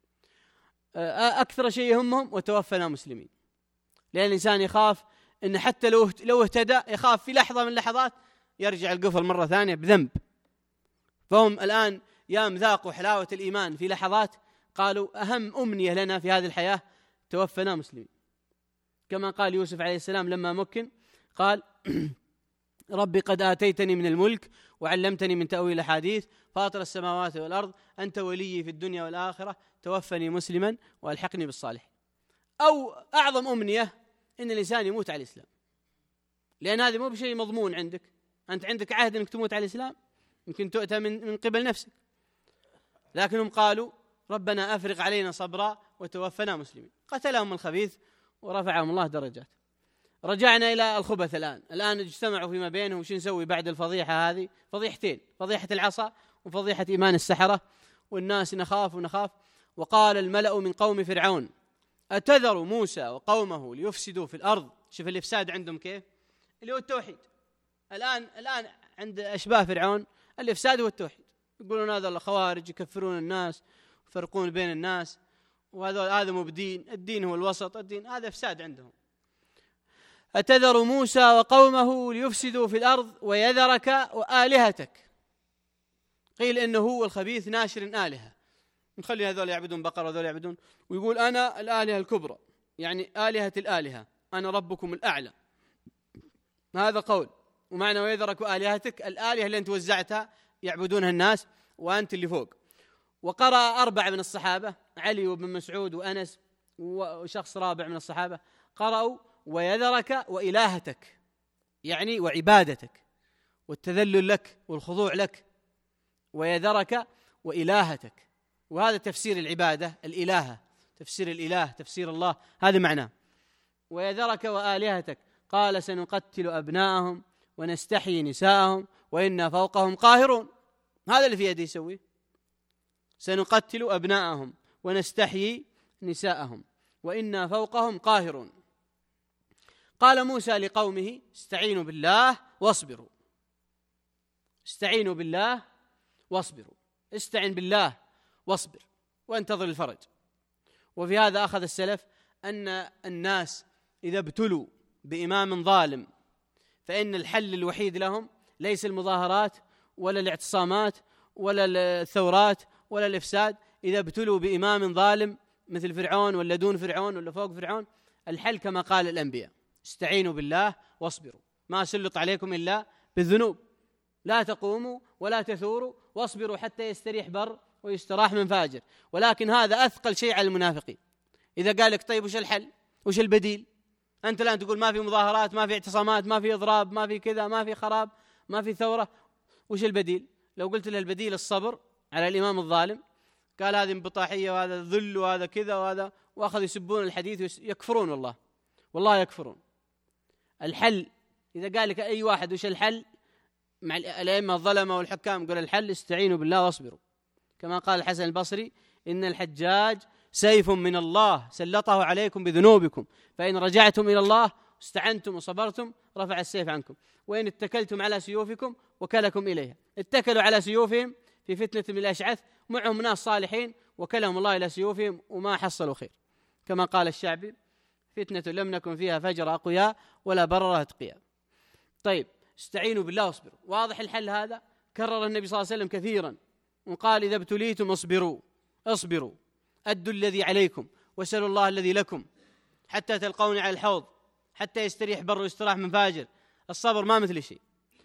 أكثر شيء يهمهم وتوفنا مسلمين، لأن الإنسان يخاف أن حتى لو اهتدى يخاف في لحظة من اللحظات يرجع القفل مرة ثانية بذنب. فهم الآن يام ذاقوا حلاوة الإيمان في لحظات، قالوا أهم أمنية لنا في هذه الحياة توفنا مسلمين. كما قال يوسف عليه السلام لما مكن قال ربي قد آتيتني من الملك وعلمتني من تأويل الأحاديث فاطر السماوات والأرض أنت ولي في الدنيا والآخرة توفني مسلما وألحقني بالصالحين. أو أعظم أمنية إن الإنسان يموت على الإسلام، لأن هذا مو بشيء مضمون عندك، أنت عندك عهد أنك تموت على الإسلام، يمكن تؤتى من قبل نفسك، لكنهم قالوا ربنا أفرغ علينا صبرا وتوفنا مسلمين. قتلهم الخبيث ورفعهم الله درجات. رجعنا إلى الخبث الآن اجتمعوا فيما بينهم وش نسوي بعد الفضيحة هذه؟ فضيحتين، فضيحة العصا وفضيحة إيمان السحرة، والناس نخاف. وقال الملأ من قوم فرعون أتذر موسى وقومه ليفسدوا في الأرض. شوف الإفساد عندهم كيف، اللي هو التوحيد. الآن عند أشباه فرعون الإفساد هو التوحيد، يقولون هذا الخوارج يكفرون الناس ويفرقون بين الناس، وهذا مو بدين، الدين هو الوسط، الدين هذا إفساد عندهم. أتذر موسى وقومه ليفسدوا في الأرض ويذرك وآلهتك. قيل إنه هو الخبيث ناشر آلهة، نخلي هذول يعبدون بقرة وهذول يعبدون، ويقول أنا الآلهة الكبرى، يعني آلهة الآلهة، أنا ربكم الأعلى. هذا قول. ومعنى ويذرك وآلهتك، الآلهة اللي أنت وزعتها يعبدونها الناس وأنت اللي فوق. وقرأ 4 من الصحابة، علي وابن مسعود وأنس وشخص رابع من الصحابة، قرأوا ويذرك وإلهتك، يعني وعبادتك والتذلل لك والخضوع لك، ويذرك وإلهتك. وهذا تفسير العبادة، الإلهة، تفسير الإله، تفسير الله، هذا معناه. ويذرك وآلهتك قال سنقتل أبناءهم ونستحيي نساءهم وإنا فوقهم قاهرون. هذا اللي في يده يسويه، سنقتل أبناءهم ونستحيي نساءهم وإنا فوقهم قاهرون. قال موسى لقومه استعينوا بالله واصبروا. استعينوا بالله واصبروا، استعن بالله واصبر وانتظر الفرج. وفي هذا أخذ السلف أن الناس إذا ابتلوا بإمام ظالم فإن الحل الوحيد لهم ليس المظاهرات ولا الاعتصامات ولا الثورات ولا الإفساد. إذا ابتلوا بإمام ظالم مثل فرعون ولا دون فرعون ولا فوق فرعون، الحل كما قال الأنبياء استعينوا بالله واصبروا، ما سلط عليكم إلا بالذنوب، لا تقوموا ولا تثوروا واصبروا حتى يستريح بر ويستراح من فاجر. ولكن هذا أثقل شيء على المنافقين. إذا قال لك طيب وش الحل، وش البديل، أنت الآن تقول ما في مظاهرات، ما في اعتصامات، ما في إضراب، ما في كذا، ما في خراب، ما في ثورة، وش البديل؟ لو قلت له البديل الصبر على الإمام الظالم، قال هذه انبطاحية وهذا ذل وهذا كذا وهذا، وأخذوا يسبون الحديث يكفرون، والله يكفرون. الحل إذا قال لك أي واحد وش الحل مع الأئمة الظلمة والحكام، قال الحل استعينوا بالله واصبروا. كما قال الحسن البصري إن الحجاج سيف من الله سلطه عليكم بذنوبكم، فإن رجعتم إلى الله استعنتم وصبرتم رفع السيف عنكم، وإن اتكلتم على سيوفكم وكلكم إليها. اتكلوا على سيوفهم في فتنة من الأشعث، معهم ناس صالحين وكلهم الله إلى سيوفهم وما حصلوا خير. كما قال الشعبي فتنة لم نكن فيها فجر أقوياء ولا بررها أتقياء. طيب استعينوا بالله واصبروا، واضح الحل هذا كرر النبي صلى الله عليه وسلم كثيرا وقال إذا ابتليتم اصبروا أدوا الذي عليكم واسألوا الله الذي لكم حتى تلقوني على الحوض، حتى يستريح بر ويستراح من فاجر. الصبر ما مثل شيء.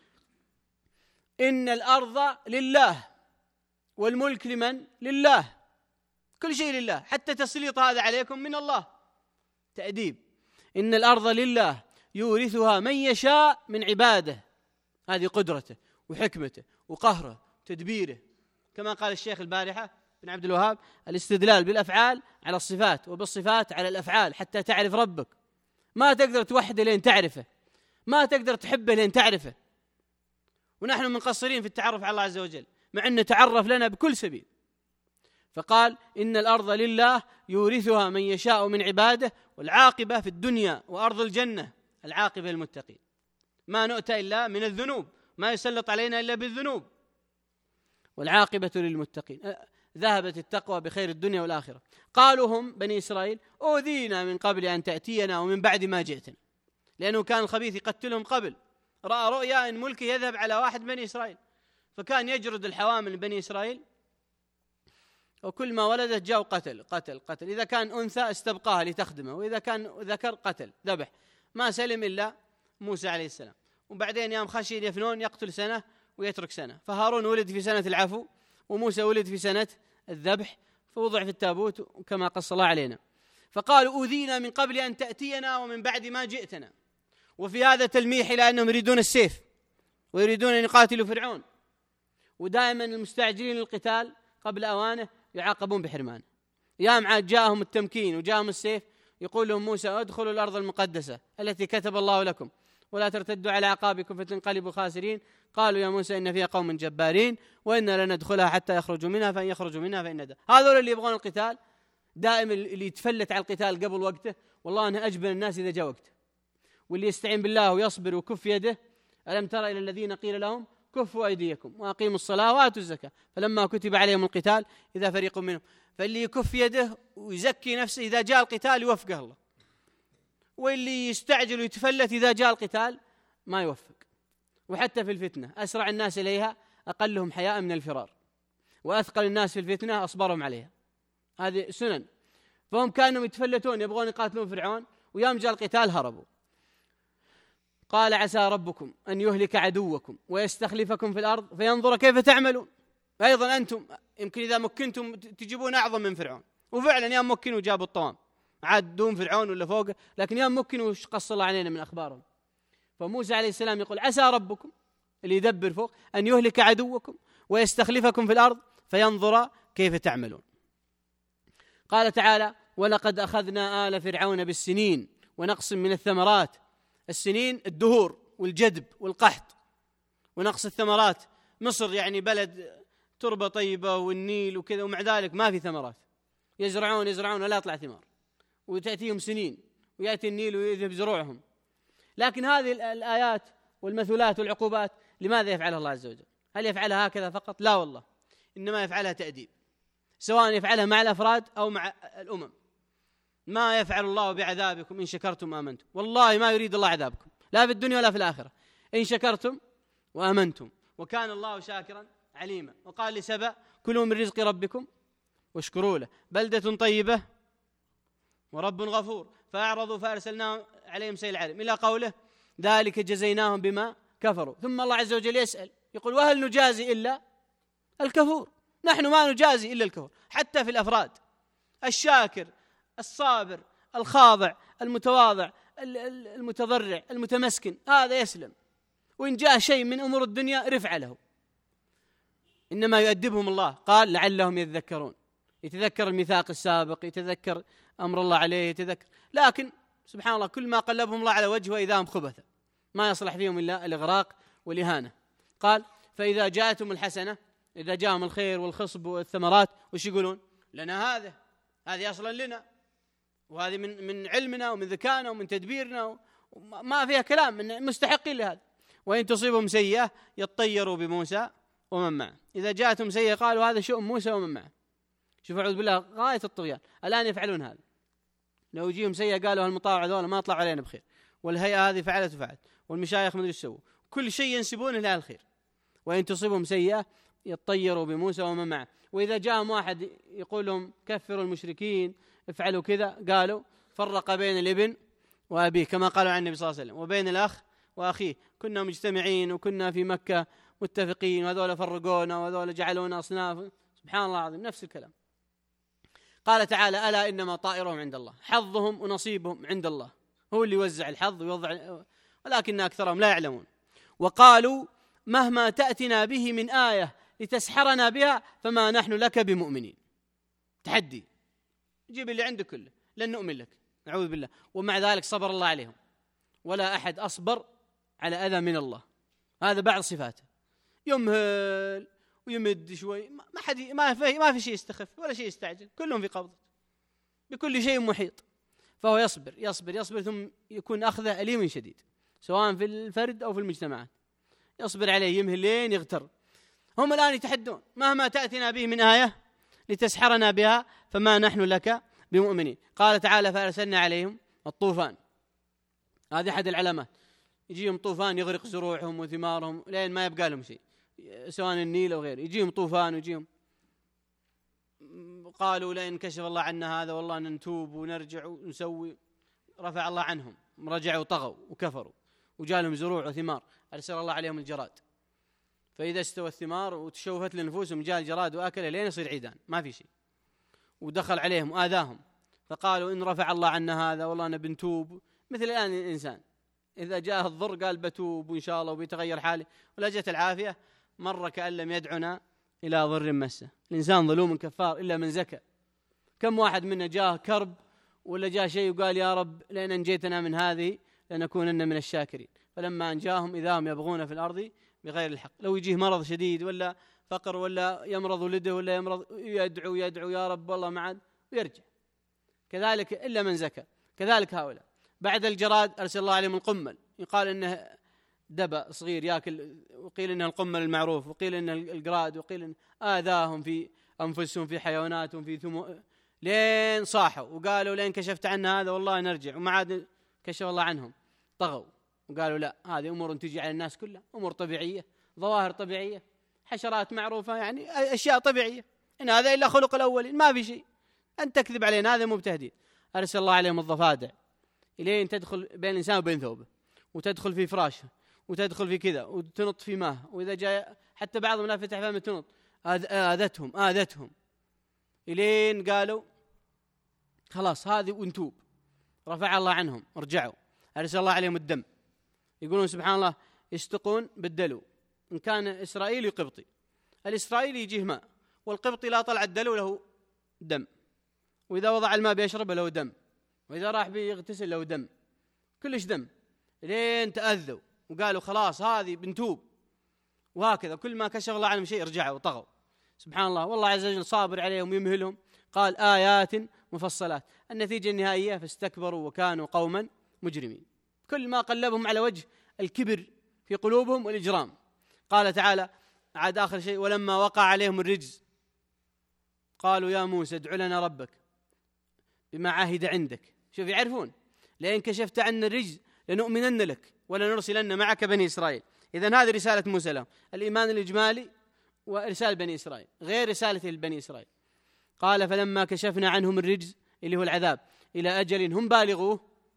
إن الأرض لله والملك لمن؟ لله، كل شيء لله، حتى تسليط هذا عليكم من الله تأديب. إن الأرض لله يورثها من يشاء من عباده، هذه قدرته وحكمته وقهره وتدبيره. كما قال الشيخ البارحة بن عبد الوهاب الاستدلال بالأفعال على الصفات وبالصفات على الأفعال حتى تعرف ربك. ما تقدر توحده لين تعرفه، ما تقدر تحبه لين تعرفه. ونحن مقصرين في التعرف على الله عز وجل، مع أنه تعرف لنا بكل سبيل. فقال إن الأرض لله يورثها من يشاء من عباده، والعاقبة في الدنيا وأرض الجنة العاقبة للمتقين. ما نؤتى إلا من الذنوب، ما يسلط علينا إلا بالذنوب، والعاقبة للمتقين. ذهبت التقوى بخير الدنيا والآخرة. قالوا هم بني إسرائيل: أوذينا من قبل أن تأتينا ومن بعد ما جئتنا، لأنه كان الخبيث يقتلهم قبل، رأى رؤيا أن ملكه يذهب على واحد بني إسرائيل، فكان يجرد الحوامل بني إسرائيل، وكل ما ولدت جاء قتل قتل قتل. إذا كان أنثى استبقاها لتخدمه، وإذا كان ذكر قتل ذبح. ما سلم إلا موسى عليه السلام. وبعدين يوم خشي يفنون يقتل سنة ويترك سنة. فهارون ولد في سنة العفو، وموسى ولد في سنة الذبح، فوضع في التابوت كما قص الله علينا. فقالوا: أوذينا من قبل أن تأتينا ومن بعد ما جئتنا. وفي هذا تلميح إلى أنهم يريدون السيف ويريدون أن يقاتلوا فرعون، ودائما المستعجلين للقتال قبل أوانه يعاقبون بحرمان. يام عاد جاءهم التمكين وجاءهم السيف، يقول لهم موسى: ادخلوا الأرض المقدسة التي كتب الله لكم ولا ترتدوا على أعقابكم فتنقلبوا خاسرين. قالوا: يا موسى إن فيها قوم جبارين وإنا لن ندخلها حتى يخرجوا منها، فإن يخرجوا منها فإن هذول اللي يبغون القتال، دائما اللي يتفلت على القتال قبل وقته، والله أنه أجبن الناس إذا جاء وقته. واللي يستعين بالله ويصبر وكف يده: ألم تر إلى الذين قيل لهم كفوا أيديكم وأقيموا الصلاة وآتوا الزكاة فلما كتب عليهم القتال إذا فريق منهم. فاللي يكف يده ويزكي نفسه إذا جاء القتال يوفقه الله، واللي يستعجل ويتفلت إذا جاء القتال ما يوفق. وحتى في الفتنة أسرع الناس إليها أقلهم حياء من الفرار، وأثقل الناس في الفتنة أصبرهم عليها. هذه سنن. فهم كانوا يتفلتون يبغون يقاتلون فرعون، ويوم جاء القتال هربوا. قال: عسى ربكم أن يهلك عدوكم ويستخلفكم في الأرض فينظر كيف تعملون. أيضا أنتم يمكن إذا مكنتم تجيبون أعظم من فرعون، وفعلا يوم مكنوا جابوا الطوام عاد دون فرعون ولا فوقه، لكن يوم مكنوا وش قص الله علينا من أخبارهم. فموسى عليه السلام يقول: عسى ربكم، اللي يدبر فوق، أن يهلك عدوكم ويستخلفكم في الأرض فينظر كيف تعملون. قال تعالى: ولقد أخذنا آل فرعون بالسنين ونقص من الثمرات. السنين الدهور والجدب والقحط، ونقص الثمرات. مصر يعني بلد تربة طيبة والنيل وكذا، ومع ذلك ما في ثمرات، يزرعون ولا يطلع ثمار، وتأتيهم سنين ويأتي النيل ويذهب زروعهم. لكن هذه الآيات والمثلات والعقوبات لماذا يفعلها الله عز وجل؟ هل يفعلها هكذا فقط؟ لا والله، إنما يفعلها تأديب، سواء يفعلها مع الأفراد أو مع الأمم. ما يفعل الله بعذابكم إن شكرتم وآمنتم. والله ما يريد الله عذابكم لا في الدنيا ولا في الآخرة إن شكرتم وآمنتم، وكان الله شاكرا عليما. وقال لسبأ: كلوا من رزق ربكم واشكروا له بلدة طيبة ورب غفور. فأعرضوا فأرسلناهم عليهم سيل العرم، إلى قوله: ذلك جزيناهم بما كفروا. ثم الله عز وجل يسأل يقول: وهل نجازي إلا الكفور؟ نحن ما نجازي إلا الكفور. حتى في الأفراد، الشاكر الصابر الخاضع المتواضع المتضرع المتمسكن، هذا يسلم، وإن جاء شيء من أمور الدنيا رفع له. إنما يؤدبهم الله، قال: لعلهم يتذكرون، يتذكر الميثاق السابق، يتذكر أمر الله عليه، يتذكر. لكن سبحان الله كل ما قلبهم الله على وجهه إذا هم خبثا، ما يصلح فيهم إلا الإغراق والإهانة. قال: فإذا جاءتهم الحسنة، إذا جاءهم الخير والخصب والثمرات، وش يقولون؟ لنا هذه أصلا لنا، وهذه من علمنا ومن ذكائنا ومن تدبيرنا، ما فيها كلام، من مستحقين لهذا. وإن تصيبهم سيئة يطيروا بموسى ومن معه. إذا جاءتهم سيئة قالوا هذا شؤم موسى ومن معه. شوف أعوذ بالله غاية الطغيان. الآن يفعلون هذا، لو يجيهم سيئة قالوا هالمطاوع هذول ما طلعوا علينا بخير، والهيئة هذه فعلت وفعلت، والمشايخ ما ادري ايش سووا، كل شيء ينسبونه لها الخير. وإن تصيبهم سيئة يطيروا بموسى ومن معه. وإذا جاءهم واحد يقول لهم كفروا المشركين افعلوا كذا، قالوا فرق بين الابن وأبيه، كما قالوا عن النبي صلى الله عليه وسلم، وبين الأخ وأخيه، كنا مجتمعين وكنا في مكة متفقين، وهذول فرقونا وهذول جعلونا أصناف. سبحان الله العظيم، نفس الكلام. قال تعالى: ألا إنما طائرهم عند الله، حظهم ونصيبهم عند الله، هو اللي يوزع الحظ ويوضع، ولكن أكثرهم لا يعلمون. وقالوا: مهما تأتنا به من آية لتسحرنا بها فما نحن لك بمؤمنين. تحدي، جيب اللي عندك كله لن نؤمن لك، نعوذ بالله. ومع ذلك صبر الله عليهم، ولا أحد أصبر على أذى من الله. هذا بعض صفاته، يمهل ويمد شوي، ما في شيء يستخف ولا شيء يستعجل، كلهم في قبضة، بكل شيء محيط. فهو يصبر ثم يكون أخذه أليم شديد، سواء في الفرد أو في المجتمعات، يصبر عليه، يمهل لين يغتر. هم الآن يتحدون مهما تأتنا به من آية لتسحرنا بها فما نحن لك بمؤمنين. قال تعالى فأرسلنا عليهم الطوفان، هذه أحد العلامات، يجيهم طوفان يغرق زروعهم وثمارهم لين ما يبقى لهم شيء، سواء النيل أو غيره، يجيهم طوفان ويجيهم. قالوا لئن كشف الله عنا هذا والله نتوب ونرجع ونسوي، رفع الله عنهم، رجعوا وطغوا وكفروا وجالهم زروع وثمار، أرسل الله عليهم الجراد، فإذا استوى الثمار وتشوفت لنفوسهم جاء الجراد وأكله لين يصير عيدان، ما في شيء، ودخل عليهم وآذاهم، فقالوا إن رفع الله عنا هذا والله بنتوب. مثل الآن الإنسان إذا جاء الضر قال بتوب وإن شاء الله وبيتغير حالي، ولا جت العافية مرة كأن لم يدعنا إلى ضر مسه. الإنسان ظلوم كفار إلا من زكى. كم واحد منا جاء كرب ولا جاء شيء وقال يا رب لئن أنجيتنا من هذه لنكونن من الشاكرين، فلما أنجاهم إذا هم يبغون في الأرض بغير الحق. لو يجيه مرض شديد ولا فقر ولا يمرض ولده ولا يمرض، يدعو يا رب والله ما عاد ويرجع. كذلك إلا من زكى. كذلك هؤلاء بعد الجراد أرسل الله عليهم القمل، يقال إنه دبأ صغير يأكل، وقيل إنه القمل المعروف، وقيل إنه الجراد، وقيل إنه آذاهم في أنفسهم في حيواناتهم في لين صاحوا وقالوا لين كشفت عنا هذا والله نرجع، وما عاد كشف الله عنهم، طغوا وقالوا لا هذه أمور تجي على الناس كلها، أمور طبيعية، ظواهر طبيعية، حشرات معروفة، يعني أشياء طبيعية، إن هذا إلا خلق الأولين، ما في شيء، أن تكذب علينا هذا مو بتهديد. أرسل الله عليهم الضفادع إلين تدخل بين الإنسان وبين ثوبه، وتدخل في فراشه، وتدخل في كذا، وتنط في ماء، وإذا جاء حتى بعضهم لا فتح فمه تنط، آذتهم إلين قالوا خلاص هذه ونتوب، رفع الله عنهم، ارجعوا. أرسل الله عليهم الدم، يقولون سبحان الله يستقون بالدلو، إن كان إسرائيلي قبطي، الإسرائيلي يجيه ماء، والقبطي لا طلع الدلو له دم، وإذا وضع الماء بيشرب له دم، وإذا راح بيغتسل له دم، كلش دم، لين تأذوا وقالوا خلاص هذه بنتوب. وهكذا كل ما كشف الله عنهم شيء رجعوا وطغوا. سبحان الله، والله عز وجل صابر عليهم يمهلهم. قال آيات مفصلات، النتيجة النهائية فاستكبروا وكانوا قوما مجرمين. كل ما قلبهم على وجه الكبر في قلوبهم والإجرام. قال تعالى عاد آخر شيء ولما وقع عليهم الرجز قالوا يا موسى ادع لنا ربك بما عهد عندك. شوف يعرفون لئن كشفت عنا الرجز لنؤمنن لك ولنرسلن معك بني إسرائيل. إذن هذه رسالة موسى لهم، الإيمان الإجمالي وإرسال بني إسرائيل غير رسالة البني إسرائيل. قال فلما كشفنا عنهم الرجز اللي هو العذاب إلى أجل هم بالغوه،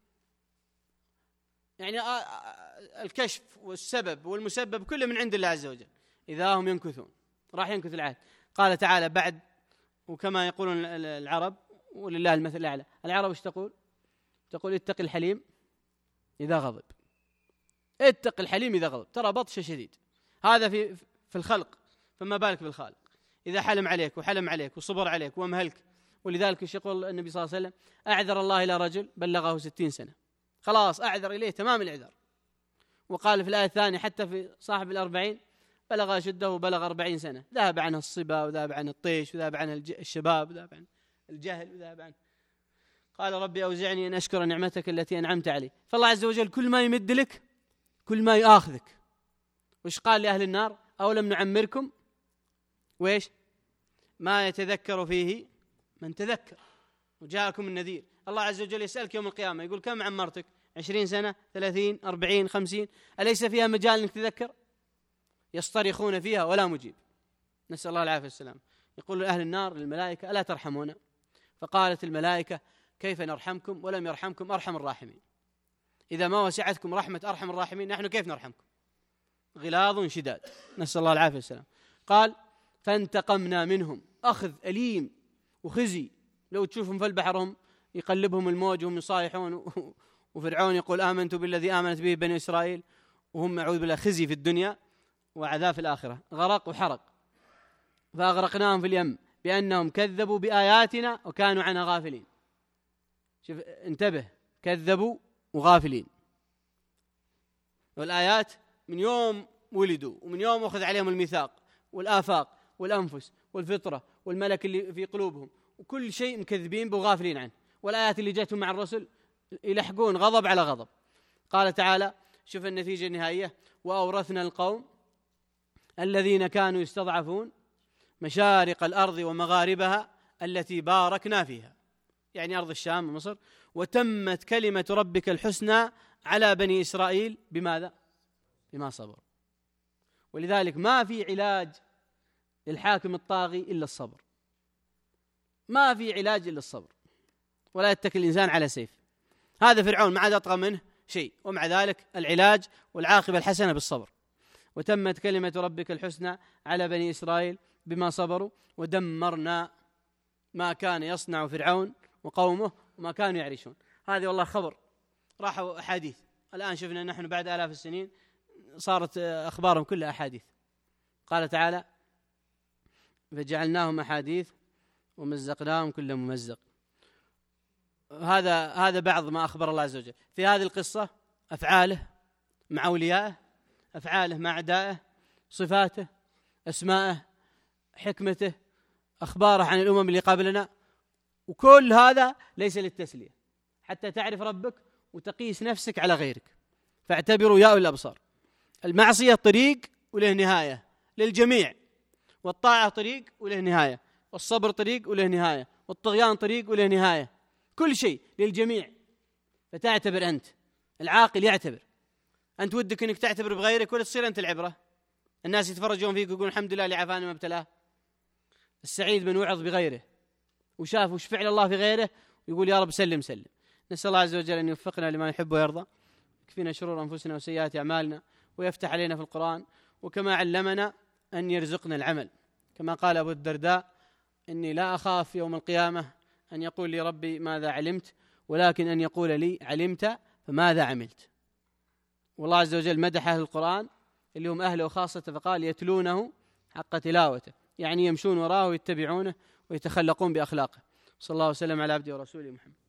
يعني الكشف والسبب والمسبب كله من عند الله عز وجل، إذا هم ينكثون، راح ينكث العهد. قال تعالى بعد، وكما يقولون العرب ولله المثل الأعلى، العرب ايش تقول اتق الحليم إذا غضب، اتق الحليم إذا غضب، ترى بطش شديد هذا في الخلق، فما بالك بالخالق إذا حلم عليك وحلم عليك وصبر عليك ومهلك. ولذلك يقول النبي صلى الله عليه وسلم أعذر الله إلى رجل بلغه 60 سنة، خلاص أعذر إليه تمام الإعذار. وقال في الآية الثانية حتى في صاحب 40 بلغ أشده وبلغ 40 سنة، ذهب عنه الصبا وذهب عنه الطيش وذهب عنه الشباب وذهب عنه الجهل وذهب عنه. قال ربي أوزعني أن أشكر نعمتك التي أنعمت علي. فالله عز وجل كل ما يمد لك كل ما يأخذك. وش قال لأهل النار أولم نعمركم وإيش ما يتذكر فيه من تذكر وجاءكم النذير. الله عز وجل يسألك يوم القيامة يقول كم عمرتك؟ 20 سنة 30 40 50، أليس فيها مجال أنك تذكر؟ يصطرخون فيها ولا مجيب، نسأل الله العافية والسلام. يقول أهل النار للملائكة ألا ترحمون؟ فقالت الملائكة كيف نرحمكم ولم يرحمكم أرحم الراحمين؟ إذا ما وسعتكم رحمة أرحم الراحمين نحن كيف نرحمكم؟ غلاظ شداد، نسأل الله العافية والسلام. قال فانتقمنا منهم أخذ أليم وخزي. لو تشوفهم في البحر هم يقلبهم الموج وهم يصايحون، وفرعون يقول آمنت بالذي آمنت به بني إسرائيل، وهم أعوذ بالله خزي في الدنيا وعذاب في الآخرة، غرق وحرق. فأغرقناهم في اليم بأنهم كذبوا بآياتنا وكانوا عنها غافلين. شوف انتبه، كذبوا وغافلين. والآيات من يوم ولدوا ومن يوم أخذ عليهم الميثاق والآفاق والأنفس والفطرة والملك اللي في قلوبهم، وكل شيء مكذبين وغافلين عنه، والآيات اللي جاتهم مع الرسل يلحقون غضب على غضب. قال تعالى: شوف النتيجة النهائية: وأورثنا القوم الذين كانوا يستضعفون مشارق الأرض ومغاربها التي باركنا فيها، يعني أرض الشام ومصر، وتمت كلمة ربك الحسنى على بني إسرائيل بماذا؟ بما صبر. ولذلك ما في علاج للحاكم الطاغي إلا الصبر، ما في علاج إلا الصبر، ولا يتكل الإنسان على سيف. هذا فرعون ما عاد أطغى منه شيء، ومع ذلك العلاج والعاقبة الحسنة بالصبر. وتمت كلمة ربك الحسنى على بني إسرائيل بما صبروا ودمرنا ما كان يصنع فرعون وقومه وما كانوا يعرشون. هذه والله خبر، راحوا أحاديث. الآن شفنا نحن بعد آلاف السنين صارت أخبارهم كلها أحاديث. قال تعالى: فجعلناهم أحاديث ومزقناهم كل ممزق. هذا بعض ما أخبر الله عز وجل في هذه القصة: أفعاله مع أوليائه، أفعاله مع أعدائه، صفاته، أسماءه، حكمته، أخباره عن الأمم اللي قبلنا. وكل هذا ليس للتسلية، حتى تعرف ربك وتقيس نفسك على غيرك. فاعتبروا يا أولي الأبصار، المعصية طريق وله نهاية للجميع، والطاعة طريق وله نهاية، والصبر طريق وله نهاية، والطغيان طريق وله نهاية، كل شيء للجميع. فتعتبر أنت، العاقل يعتبر. أنت ودك أنك تعتبر بغيرك ولا تصير أنت العبرة؟ الناس يتفرجون فيك ويقولون الحمد لله اللي عافانا ما ابتلاه. السعيد من وعظ بغيره وشاف وش فعل الله في غيره ويقول يا رب سلم سلم. نسأل الله عز وجل أن يوفقنا لما يحب ويرضى، يكفينا شرور أنفسنا وسيئات أعمالنا، ويفتح علينا في القرآن، وكما علمنا أن يرزقنا العمل. كما قال أبو الدرداء: إني لا أخاف يوم القيامة أن يقول لي ربي ماذا علمت، ولكن أن يقول لي علمت فماذا عملت. والله عز وجل مدح أهل القرآن اللي هم أهله وخاصة، فقال: يتلونه حق تلاوته، يعني يمشون وراه ويتبعونه ويتخلقون بأخلاقه. صلى الله وسلم على عبده ورسوله محمد.